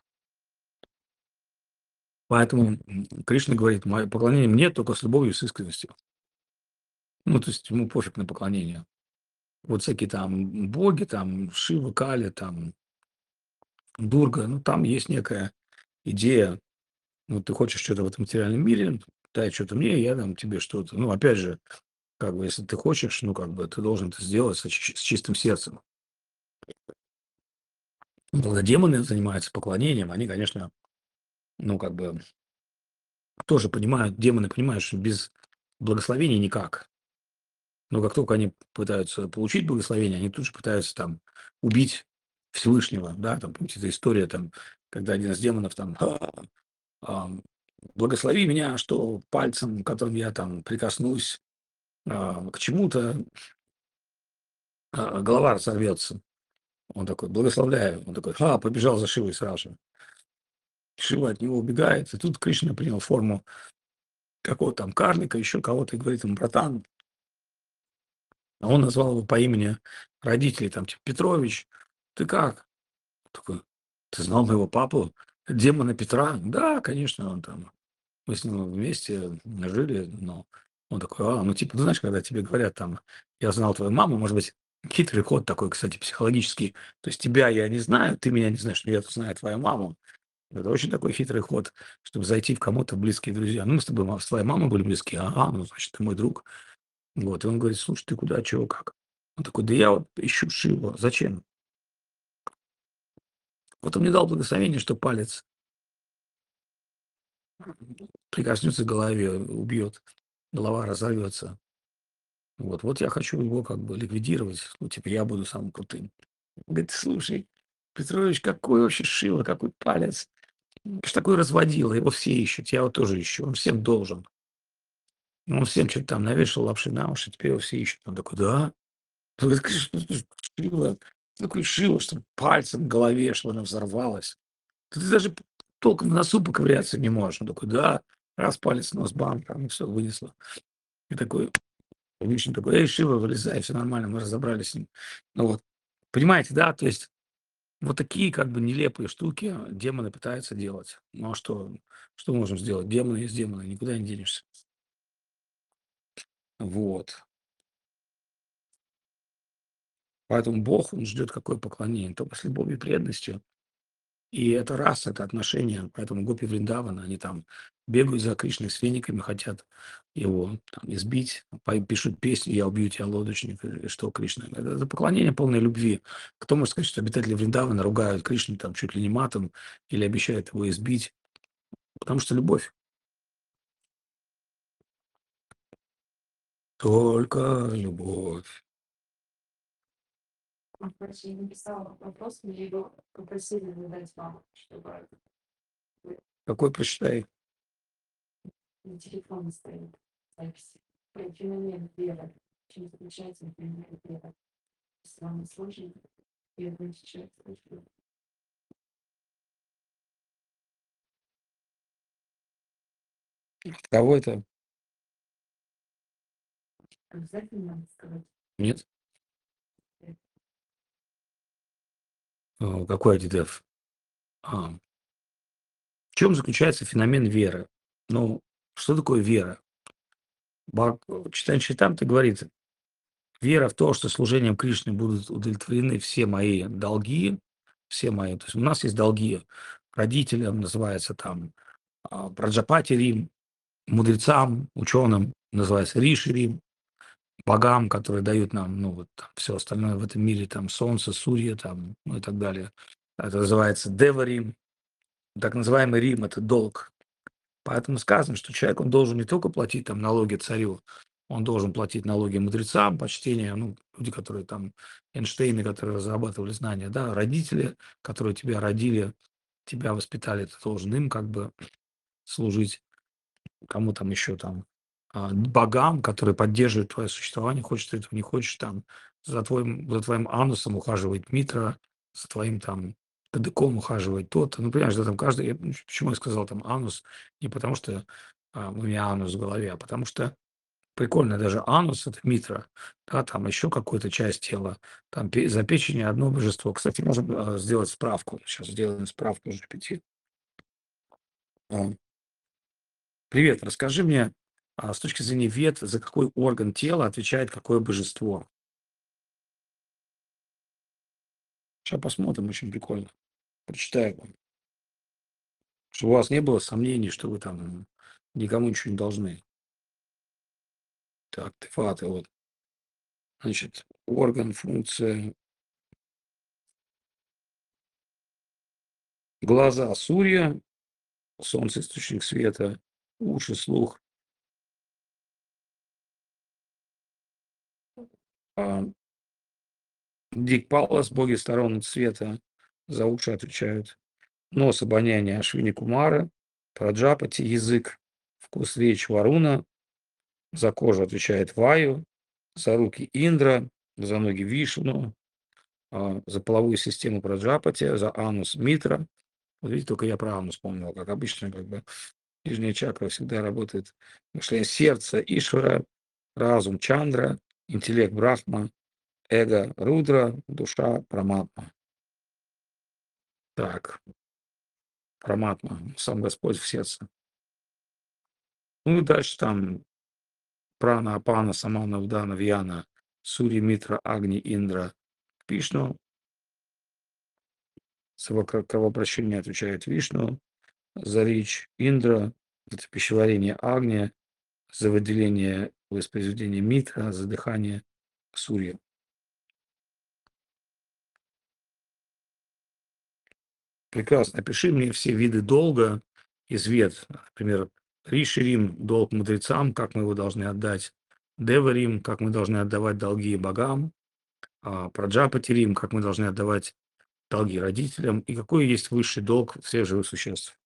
Поэтому м, Кришна говорит, мое поклонение мне только с любовью и с искренностью. Ну, то есть ему пофиг на поклонение. Вот всякие там боги, там Шива, Кали, там Дурга, ну, там есть некая идея, ну, ты хочешь что-то в этом материальном мире, дай что-то мне, я дам тебе что-то. Ну, опять же, как бы, если ты хочешь, ну, как бы, ты должен это сделать с, чи- с чистым сердцем. Ну, когда демоны занимаются поклонением, они, конечно, ну, как бы, тоже понимают, демоны понимают, что без благословения никак. Но как только они пытаются получить благословение, они тут же пытаются там убить Всевышнего, да, там, помните, эта история, там, когда один из демонов там, «А, а, благослови меня, что пальцем, которым я там прикоснусь а, к чему-то, а, голова разорвется. Он такой, благословляю. Он такой, а, побежал за Шивой сразу же. Шива от него убегает, и тут Кришна принял форму какого-то там карлика, еще кого-то, и говорит ему, братан, а он назвал его по имени родителей, там, типа, Петрович, ты как? Такой, ты знал моего папу? Демона Петра? Да, конечно, он там. Мы с ним вместе жили, но он такой, а, ну, типа, ты знаешь, когда тебе говорят там, я знал твою маму, может быть, хитрый ход такой, кстати, психологический. То есть тебя я не знаю, ты меня не знаешь, но я знаю твою маму. Это очень такой хитрый ход, чтобы зайти в кому-то в близкие друзья. Ну, мы с тобой, ма- с твоей мамой были близкие. Ага, ну, значит, ты мой друг. Вот, и он говорит, слушай, ты куда, чего, как? Он такой, да я вот ищу Шиву. Зачем? Вот он мне дал благословение, что палец прикоснется к голове, убьет, голова разорвется. Вот, вот я хочу его как бы ликвидировать. Ну, типа, я буду самым крутым. Он говорит, слушай, Петрович, какой вообще Шива, какой палец? Что такой разводила, его все ищут, я его тоже ищу, он всем должен. Он всем что-то там навешал лапши на уши, теперь его все ищут. Он такой, да? Он говорит, «Конечно, ну, Шива, такой Шива, что пальцем в голове, что она взорвалась. Да ты даже толком в носу поковыряться не можешь. Он такой, да, раз палец, нос, бам, там, и все, вынесло. И такой, Вишня такой, эй, Шива, вылезай, все нормально, мы разобрались с ним. Ну вот, понимаете, да, то есть вот такие как бы нелепые штуки демоны пытаются делать. Ну а что, что мы можем сделать? Демоны есть демоны, никуда не денешься. Вот. Поэтому Бог, Он ждет какое поклонение, только с любовью и преданностью. И это раса, это отношения. Поэтому гопи Вриндавана, они там бегают за Кришной с фениками, хотят его там избить, пой- пишут песню «Я убью тебя, лодочник», и что Кришна. Это, это поклонение полной любви. Кто может сказать, что обитатели Вриндавана ругают Кришну там чуть ли не матом или обещают его избить? Потому что любовь. Только любовь.
А, короче, я написала вопрос, мне его попросили задать вам, чтобы
Какой прочитай?
на телефоне стоит запись. Про феномен веры. Чем заключается феномен веры? Если вам не сложно, я буду сейчас слушаю.
Кого это?
Обязательно надо сказать.
Нет? Э, Какой Адидев? А, в чем заключается феномен веры? Ну, что такое вера? Баг, читая Чайтамта говорит, вера в то, что служением Кришны будут удовлетворены все мои долги, все мои, то есть у нас есть долги родителям, называется там а, Праджапати Рим, мудрецам, ученым, называется Риши Рим, богам, которые дают нам, ну, вот все остальное в этом мире, там, солнце, сурья, там, ну и так далее. Это называется Дева Рим. Так называемый Рим – это долг. Поэтому сказано, что человек, он должен не только платить там налоги царю, он должен платить налоги мудрецам, почтение, ну, люди, которые там, Эйнштейны, которые разрабатывали знания, да, родители, которые тебя родили, тебя воспитали, ты должен им как бы служить, кому там еще там, а, богам, которые поддерживают твое существование, хочешь ты этого, не хочешь, там, за твоим, за твоим анусом ухаживает Митра, за твоим там кадыком ухаживает тот. Ну, понимаешь, да, там каждый, я- ну, почему я сказал там анус, не потому что а, у меня анус в голове, а потому что прикольно, даже анус – это Митра, да, там еще какая-то часть тела, там пе- за печенью одно божество. Кстати, можем а, сделать справку, сейчас сделаем справку джи пи ти. А, Привет, расскажи мне, а, с точки зрения вет, за какой орган тела отвечает какое божество? Сейчас посмотрим, очень прикольно. Прочитаю вам, чтобы у вас не было сомнений, что вы там никому ничего не должны. Так, тефаты, вот, значит, орган, функция, глаза, сурья, солнце, источник света, уши, слух, а, дикпалас, боги сторон света, за уши отвечают, нос, обоняние, Ашвини Кумара, Праджапати, язык, вкус, речь, Варуна, за кожу отвечает Ваю, за руки Индра, за ноги Вишну, а, за половую систему Праджапати, за анус Митра. Вот видите, только я про анус вспомнил, как обычно, как бы нижняя чакра всегда работает. Мышление сердца Ишвара, разум Чандра, интеллект Брахма, эго Рудра, душа Праматма. Так, Праматма, сам Господь в сердце. Ну и дальше там Прана, Апана, Самана, Вдана, Вьяна, Сури, Митра, Агни, Индра, Вишну. За кро- кровообращение отвечает Вишну, за речь Индра, это пищеварение Агния, за выделение воспроизведения Митра, за дыхание Сурья. Прекрасно. Опиши мне все виды долга из вед. Например, Риши Рим – долг мудрецам, как мы его должны отдать. Дева Рим – как мы должны отдавать долги богам. А Праджапати Рим – как мы должны отдавать долги родителям. И какой есть высший долг всех живых существ?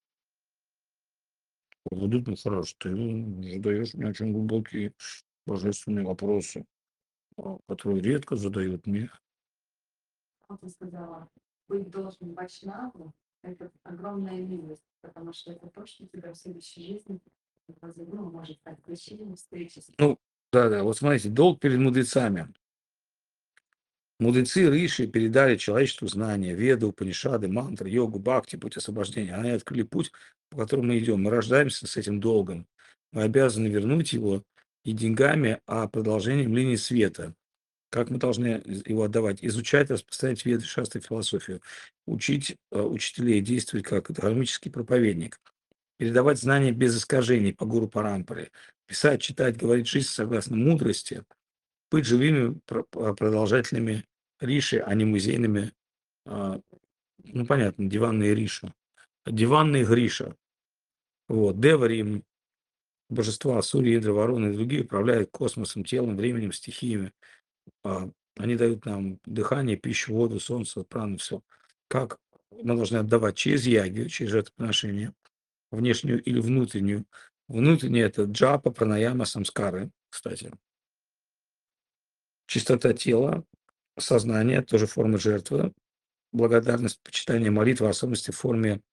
Вот ну хорошо, ты задаешь мне очень глубокие божественные вопросы, а, которые редко задают мне.
Как ты сказала, быть должным вайшнаву – это огромная милость, потому что это то, что тебя в следующей жизни ну, может стать причиной встречи с
Ну, да-да, вот смотрите, долг перед мудрецами. Мудрецы Риши передали человечеству знания, веды, упанишады, мантры, йогу, бхакти, путь освобождения. Они открыли путь, по которому мы идем. Мы рождаемся с этим долгом. Мы обязаны вернуть его не деньгами, а продолжением линии света. Как мы должны его отдавать? Изучать, распространять веды, шастры, философию. учить э, учителей действовать как дхармический проповедник, передавать знания без искажений по гуру Парампаре, писать, читать, говорить жизнь согласно мудрости, быть живыми про- про- продолжателями риши, а не музейными, а, ну, понятно, диванные риши. Диванные Гриша. Вот. Дева Рим, божества Асури, Индра, Варона и другие управляют космосом, телом, временем, стихиями. А, Они дают нам дыхание, пищу, воду, солнце, прану, все. Как мы должны отдавать через ягью, через жертвоприношение, внешнюю или внутреннюю. Внутренняя – это джапа, пранаяма, самскары, кстати. Чистота тела, сознание, тоже форма жертвы, благодарность, почитание, молитва, особенности в форме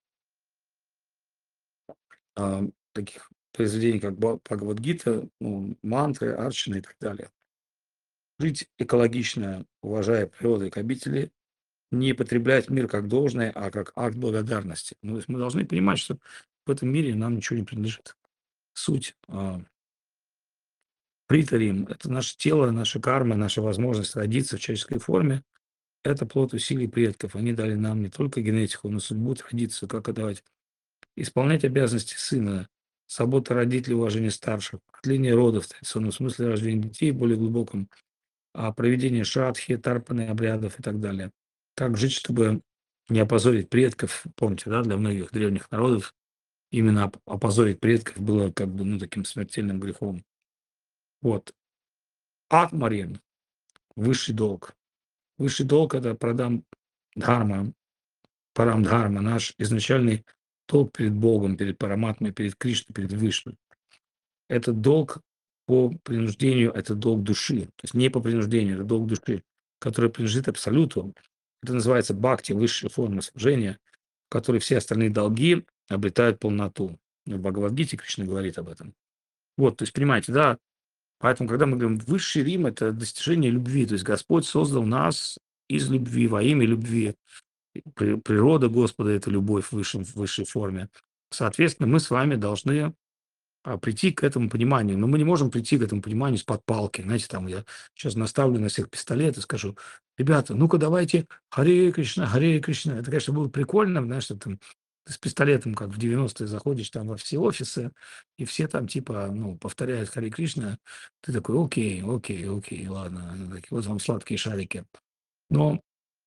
а, таких произведений, как Ба- Бхагавад-гита, ну, мантры, арчаны и так далее. Жить экологично, уважая природу и обители, не потреблять мир как должное, а как акт благодарности. Ну, то есть мы должны понимать, что в этом мире нам ничего не принадлежит. Суть а, притарим – это наше тело, наша карма, наша возможность родиться в человеческой форме. Это плод усилий предков. Они дали нам не только генетику, но судьбу, традицию, как отдавать, исполнять обязанности сына, забота родителей, уважение старших, продление родов в традиционном смысле рождения детей, в более глубоком, а проведение шрадхи, тарпаны, обрядов и так далее. Как жить, чтобы не опозорить предков. Помните, да, для многих древних народов именно оп- опозорить предков было как бы, ну, таким смертельным грехом. Вот. Атмарин – высший долг. Высший долг – это продам дхарма, парамдхарма, наш изначальный долг перед Богом, перед Параматмой, перед Кришной, перед Вишну. Это долг по принуждению, это долг души. То есть не по принуждению, это долг души, который принадлежит Абсолюту. Это называется бхакти, высшая форма служения, в которой все остальные долги обретают полноту. В Бхагавадгите Кришна говорит об этом. Вот, то есть, понимаете, да, поэтому, когда мы говорим высший Рим, это достижение любви. То есть Господь создал нас из любви, во имя любви. При- Природа Господа – это любовь в, высшем, в высшей форме. Соответственно, мы с вами должны а, прийти к этому пониманию. Но мы не можем прийти к этому пониманию с-под палки. Знаете, там я сейчас наставлю на всех пистолет и скажу: ребята, ну-ка давайте Харе Кришна, Харе Кришна. Это, конечно, было прикольно, знаешь, что там ты с пистолетом, как в девяностые, заходишь там во все офисы, и все там типа, ну, повторяют Харе Кришна. Ты такой: окей, окей, окей, ладно, ну, такие вот вам сладкие шарики. Но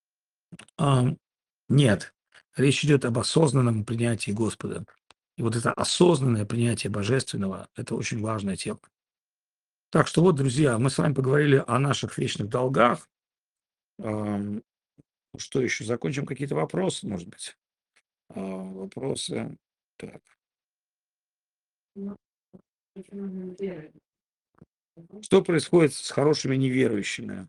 а, нет, речь идет об осознанном принятии Господа. И вот это осознанное принятие Божественного – это очень важная тема. Так что вот, друзья, мы с вами поговорили о наших вечных долгах. Ам, Что еще? Закончим какие-то вопросы, может быть? А, Вопросы. Так.
Ну, очень нужно верить.
Что происходит с хорошими неверующими?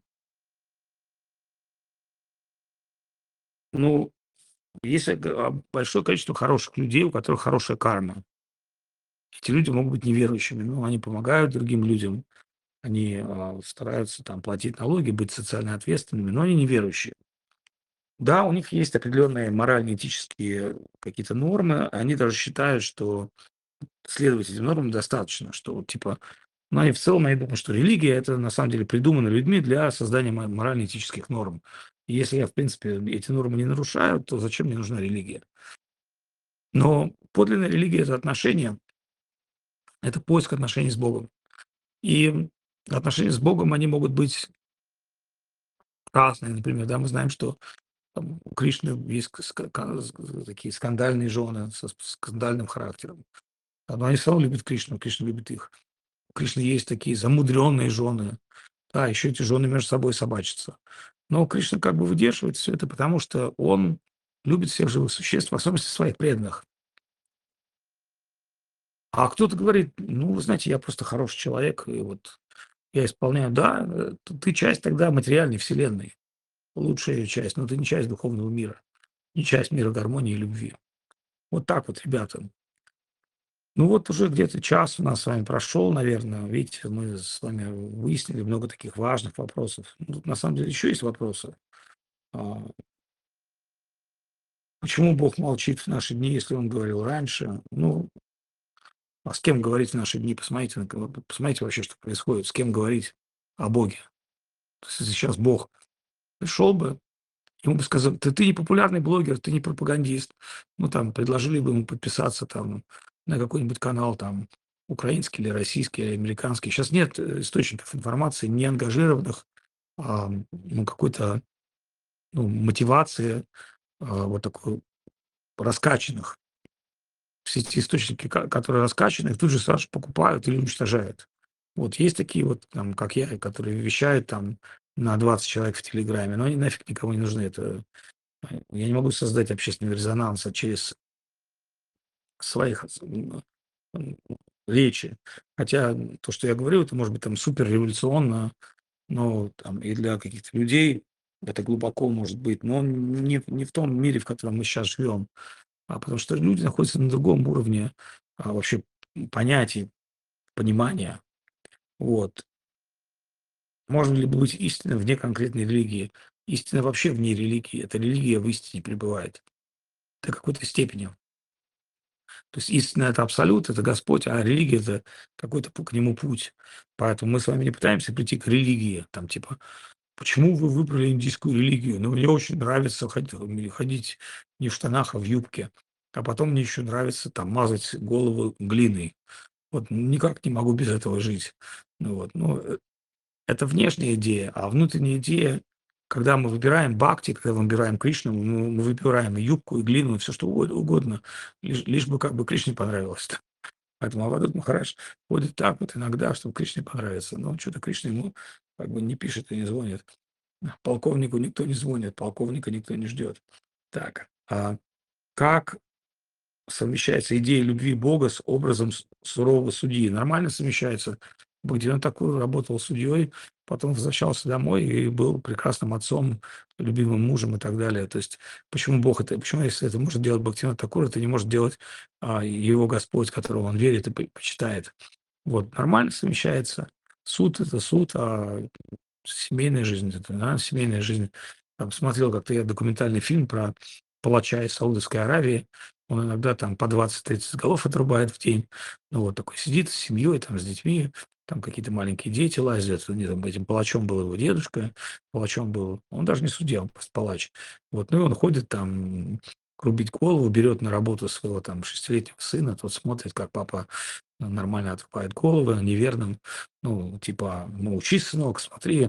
Ну, есть ог- а, большое количество хороших людей, у которых хорошая карма. Эти люди могут быть неверующими, но они помогают другим людям, они а, стараются там платить налоги, быть социально ответственными, но они неверующие. Да, у них есть определенные морально-этические какие-то нормы. Они даже считают, что следовать этим нормам достаточно, что вот, типа, ну, они в целом, я думаю, что религия – это на самом деле придумана людьми для создания мо- морально-этических норм. И если я, в принципе, эти нормы не нарушаю, то зачем мне нужна религия? Но подлинная религия – это отношения, это поиск отношений с Богом. И отношения с Богом, они могут быть разные. Например, да, мы знаем, что там у Кришны есть ска- ка- с- такие скандальные жены со с скандальным характером. А, Но они все равно любят Кришну, Кришна любит их. У Кришны есть такие замудренные жены. Да, еще эти жены между собой собачатся. Но Кришна как бы выдерживает все это, потому что он любит всех живых существ, в особенности своих преданных. А кто-то говорит: ну, вы знаете, я просто хороший человек, и вот я исполняю. Да, э, т- ты часть тогда материальной вселенной, лучшая ее часть, но ты не часть духовного мира, не часть мира гармонии и любви. Вот так вот, ребята. Ну вот уже где-то час у нас с вами прошел, наверное. Видите, мы с вами выяснили много таких важных вопросов. Ну, тут на самом деле еще есть вопросы. А, Почему Бог молчит в наши дни, если Он говорил раньше? Ну, а с кем говорить в наши дни? Посмотрите, на кого- посмотрите вообще, что происходит. С кем говорить о Боге? То есть, если сейчас Бог пришел бы Ему бы сказали: "Ты ты не популярный блогер, ты не пропагандист". Ну, там, предложили бы ему подписаться там на какой-нибудь канал там украинский или российский, или американский. Сейчас нет, э, источников информации не ангажированных, а, ну, какой-то, ну, мотивации, а, вот такой раскачанных. Все эти источники, ка которые раскачаны, их тут же сразу же покупают или уничтожают. Вот есть такие вот, там, как я, которые вещают там на двадцать человек в "Телеграме", но они нафиг никому не нужны. Это, э, я не могу создать общественный резонанс, а через своих ц м, м, речи. Хотя то, что я говорю, это может быть там супер революционно, но там и для каких-то людей это глубоко может быть, но не в не в том мире, в котором мы сейчас живем. А потому что люди находятся на другом уровне, а, вообще, м, понятий, понимания. Вот. Можно ли быть истинным вне конкретной религии? Истина вообще вне религии. Это религия в истине пребывает до какой-то степени. То есть истина — это абсолют, это Господь, а религия — это какой-то пу к нему путь. Поэтому мы с вами не пытаемся прийти к религии, там типа: "Почему вы выбрали индийскую религию?" Ну, мне очень нравится ход м, ходить не в штанах, а в юбке. А потом мне еще нравится там мазать голову глиной. Вот никак не могу без этого жить. Ну вот, ну, э, это внешняя идея, а внутренняя идея, когда мы выбираем бхакти, когда мы выбираем Кришну, мы мы выбираем и юбку, и глину, и всё что угод угодно, лишь лишь бы как бы Кришне понравилось. Поэтому Авадут Махарадж ходит так вот иногда, чтобы Кришне понравиться. Но чё-то Кришна ему как бы не пишет и не звонит. Полковнику никто не звонит, полковника никто не ждет. Так, а как совмещается идея любви Бога с образом с сурового судьи? Нормально совмещается. Бхактивинод Такур работал судьей, потом возвращался домой и был прекрасным отцом, любимым мужем и так далее. То есть почему Бог это почему, если это может делать Бхактивинод Такур, это не может делать, а, его Господь, которого он верит и п почитает? Вот, нормально совмещается. Суд — это суд, а семейная жизнь — это, да, семейная жизнь. Там смотрел как-то я документальный фильм про палача из Саудовской Аравии. Он иногда там по двадцать тридцать голов отрубает в день. Ну, вот такой сидит с семьей, там, с детьми, там какие-то маленькие дети лазят. Не там, этим палачом был его дедушка, палачом был он даже не судья, он просто палач. Вот, ну и он ходит там рубить голову, берет на работу своего там шестилетнего сына, тот смотрит, как папа н нормально отрубает головы неверным. Ну, типа: "Научись, сынок, смотри,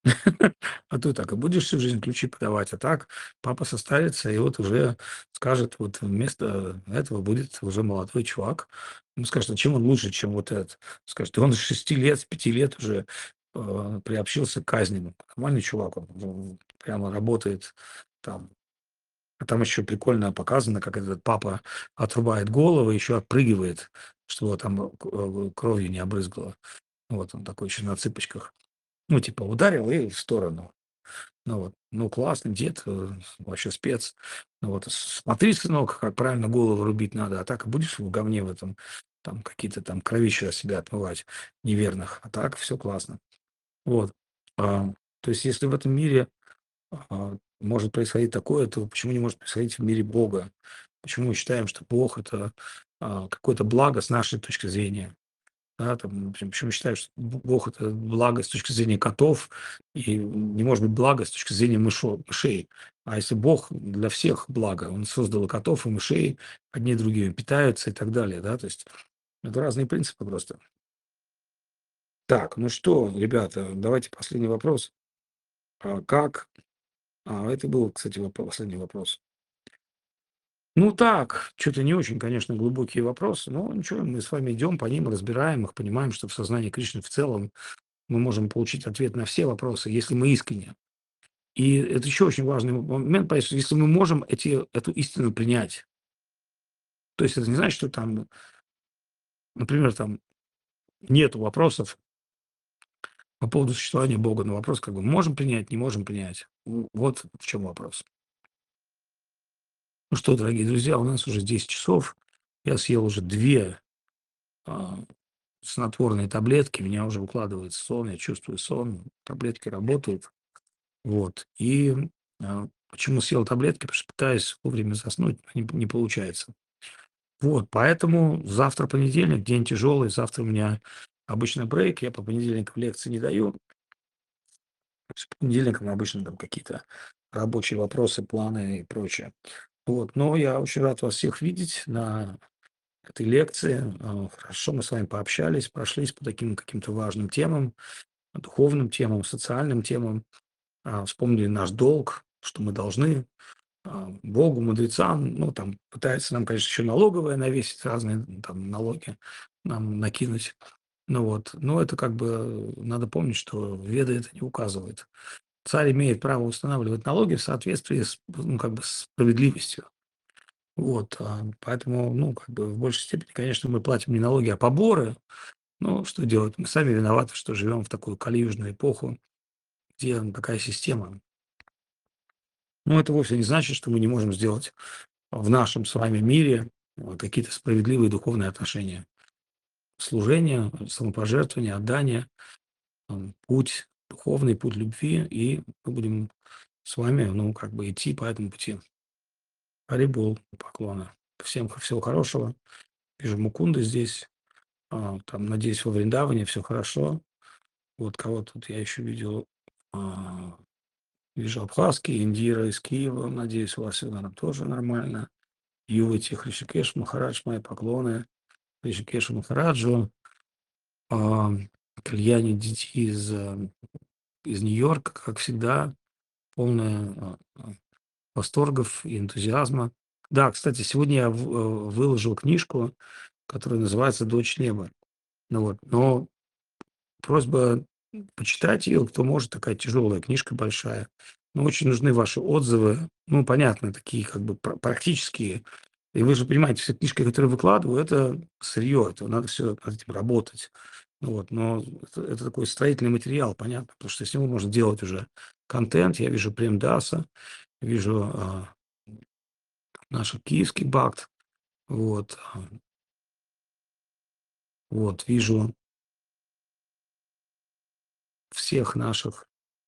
а то так и будешь всю жизнь ключи подавать, а так папа состарится и вот уже скажет, вот вместо этого будет уже молодой чувак". Он скажет: "А чем он лучше, чем вот этот?" Скажет: "Да он с шести лет, с пяти лет уже, э, приобщился к казням. Нормальный чувак, он в прямо работает там". А там еще прикольно показано, как этот папа отрубает головы, еще отпрыгивает, чтобы там к э, кровью не обрызгало. Вот он такой еще на цыпочках. Ну, типа ударил и в сторону. Ну вот, ну, классный дед, э, вообще спец. Ну вот, с смотри, сынок, как правильно голову рубить надо, а так будешь в говне в этом, там какие-то там кровища от себя отмывать неверных, а так все классно. Вот, а, то есть если в этом мире, а, может происходить такое, то почему не может происходить в мире Бога? Почему мы считаем, что Бог — это, а, какое-то благо с нашей точки зрения? Да, там, в общем, почему считают, что Б Бог — это благо с точки зрения котов и не может быть благо с точки зрения мышо мышей. А если Бог для всех благо, Он создал и котов, и мышей, одни другими питаются и так далее, да, то есть это разные принципы просто. Так, ну что, ребята, давайте последний вопрос. А как а, это был, кстати, вопо последний вопрос. Ну так, что то не очень, конечно, глубокие вопросы, но ничего, мы с вами идем по ним, разбираем их, понимаем, что в сознании Кришны в целом мы можем получить ответ на все вопросы, если мы искренне. И это еще очень важный момент, понять, что если мы можем эти эту истину принять, то есть это не значит, что там, например, там нету вопросов по поводу существования Бога, но вопрос как бы можем принять, не можем принять. В вот в чем вопрос. Ну что, дорогие друзья, у нас уже десять часов. Я съел уже две а, снотворные таблетки, меня уже укладывает в сон, я чувствую сон, таблетки работают. Вот. И, а, почему съел таблетки? Потому что пытаюсь вовремя заснуть, но не не получается. Вот, поэтому завтра понедельник, день тяжелый, завтра у меня обычно брейк, я по понедельникам лекции не даю. С понедельникам обычно там какие-то рабочие вопросы, планы и прочее. Вот, но я очень рад вас всех видеть на этой лекции. А, Хорошо, мы с вами пообщались, прошлись по таким каким-то важным темам, духовным темам, социальным темам, а, вспомнили наш долг, что мы должны а, Богу, мудрецам, ну, там пытается нам, конечно, еще налоговые навесить, разные м, там налоги нам накинуть. Ну вот, но это как бы надо помнить, что Веды это не указывает. Царь имеет право устанавливать налоги в соответствии с, ну, как бы с справедливостью. Вот, а, поэтому, ну, как бы в большей степени, конечно, мы платим не налоги, а поборы. Ну, что делать? Мы сами виноваты, что живем в такую калюжную эпоху, где такая система. Но это вовсе не значит, что мы не можем сделать в нашем с вами мире э, какие-то справедливые духовные отношения. Служение, самопожертвование, отдание, м, путь, духовный путь любви, и мы будем с вами, ну, как бы идти по этому пути. Харибол, поклоны. Всем х- всего хорошего. Вижу Мукунда здесь. А, там, надеюсь, во Вриндаване все хорошо. Вот кого тут я еще видел. а, Вижу Абхазки, Индира из Киева. Надеюсь, у вас все, наверное, тоже нормально. Ювати, Хришикеш, Махарадж, мои поклоны. Хришикешу Махараджу. А, Кальяне Дити из, э, из Нью-Йорка, как всегда, полная а, а, восторгов и энтузиазма. Да, кстати, сегодня я в- э, выложил книжку, которая называется «Дочь неба». Ну вот, но просьба почитать ее, кто может, такая тяжелая книжка большая. Но очень нужны ваши отзывы. Ну, понятно, такие как бы пра- практические. И вы же понимаете, все книжки, которые выкладываю, это сырье, это надо все над этим работать. Ну вот, но это, это такой строительный материал, понятно, потому что с него можно делать уже контент. Я вижу Премдаса, вижу а, наш киевский бакт, вот, а, вот, вижу всех наших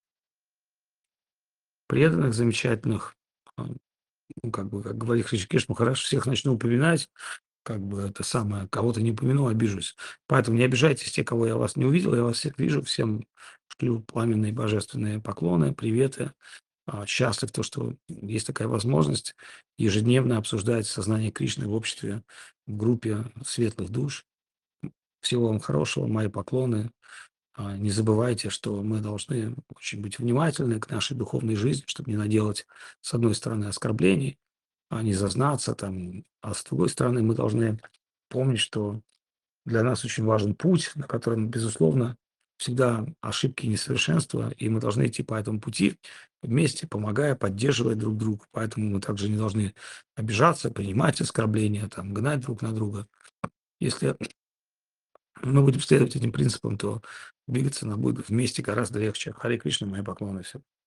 преданных, замечательных, а, ну, как бы, как говорит Хришикеш Махарадж, всех начну упоминать, как бы это самое, кого-то не упомяну, обижусь. Поэтому не обижайтесь, те, кого я вас не увидел, я вас всех вижу, всем шлю пламенные божественные поклоны, приветы. А, Счастлив, то, что есть такая возможность ежедневно обсуждать сознание Кришны в обществе, в группе светлых душ. Всего вам хорошего, мои поклоны. А, Не забывайте, что мы должны очень быть внимательны к нашей духовной жизни, чтобы не наделать, с одной стороны, оскорблений, а не зазнаться там, а с другой стороны, мы должны помнить, что для нас очень важен путь, на котором, безусловно, всегда ошибки и несовершенства, и мы должны идти по этому пути вместе, помогая, поддерживая друг друга. Поэтому мы также не должны обижаться, принимать оскорбления, там, гнать друг на друга. Если мы будем следовать этим принципам, то двигаться нам будет вместе гораздо легче. Харе Кришна, мои поклоны всем.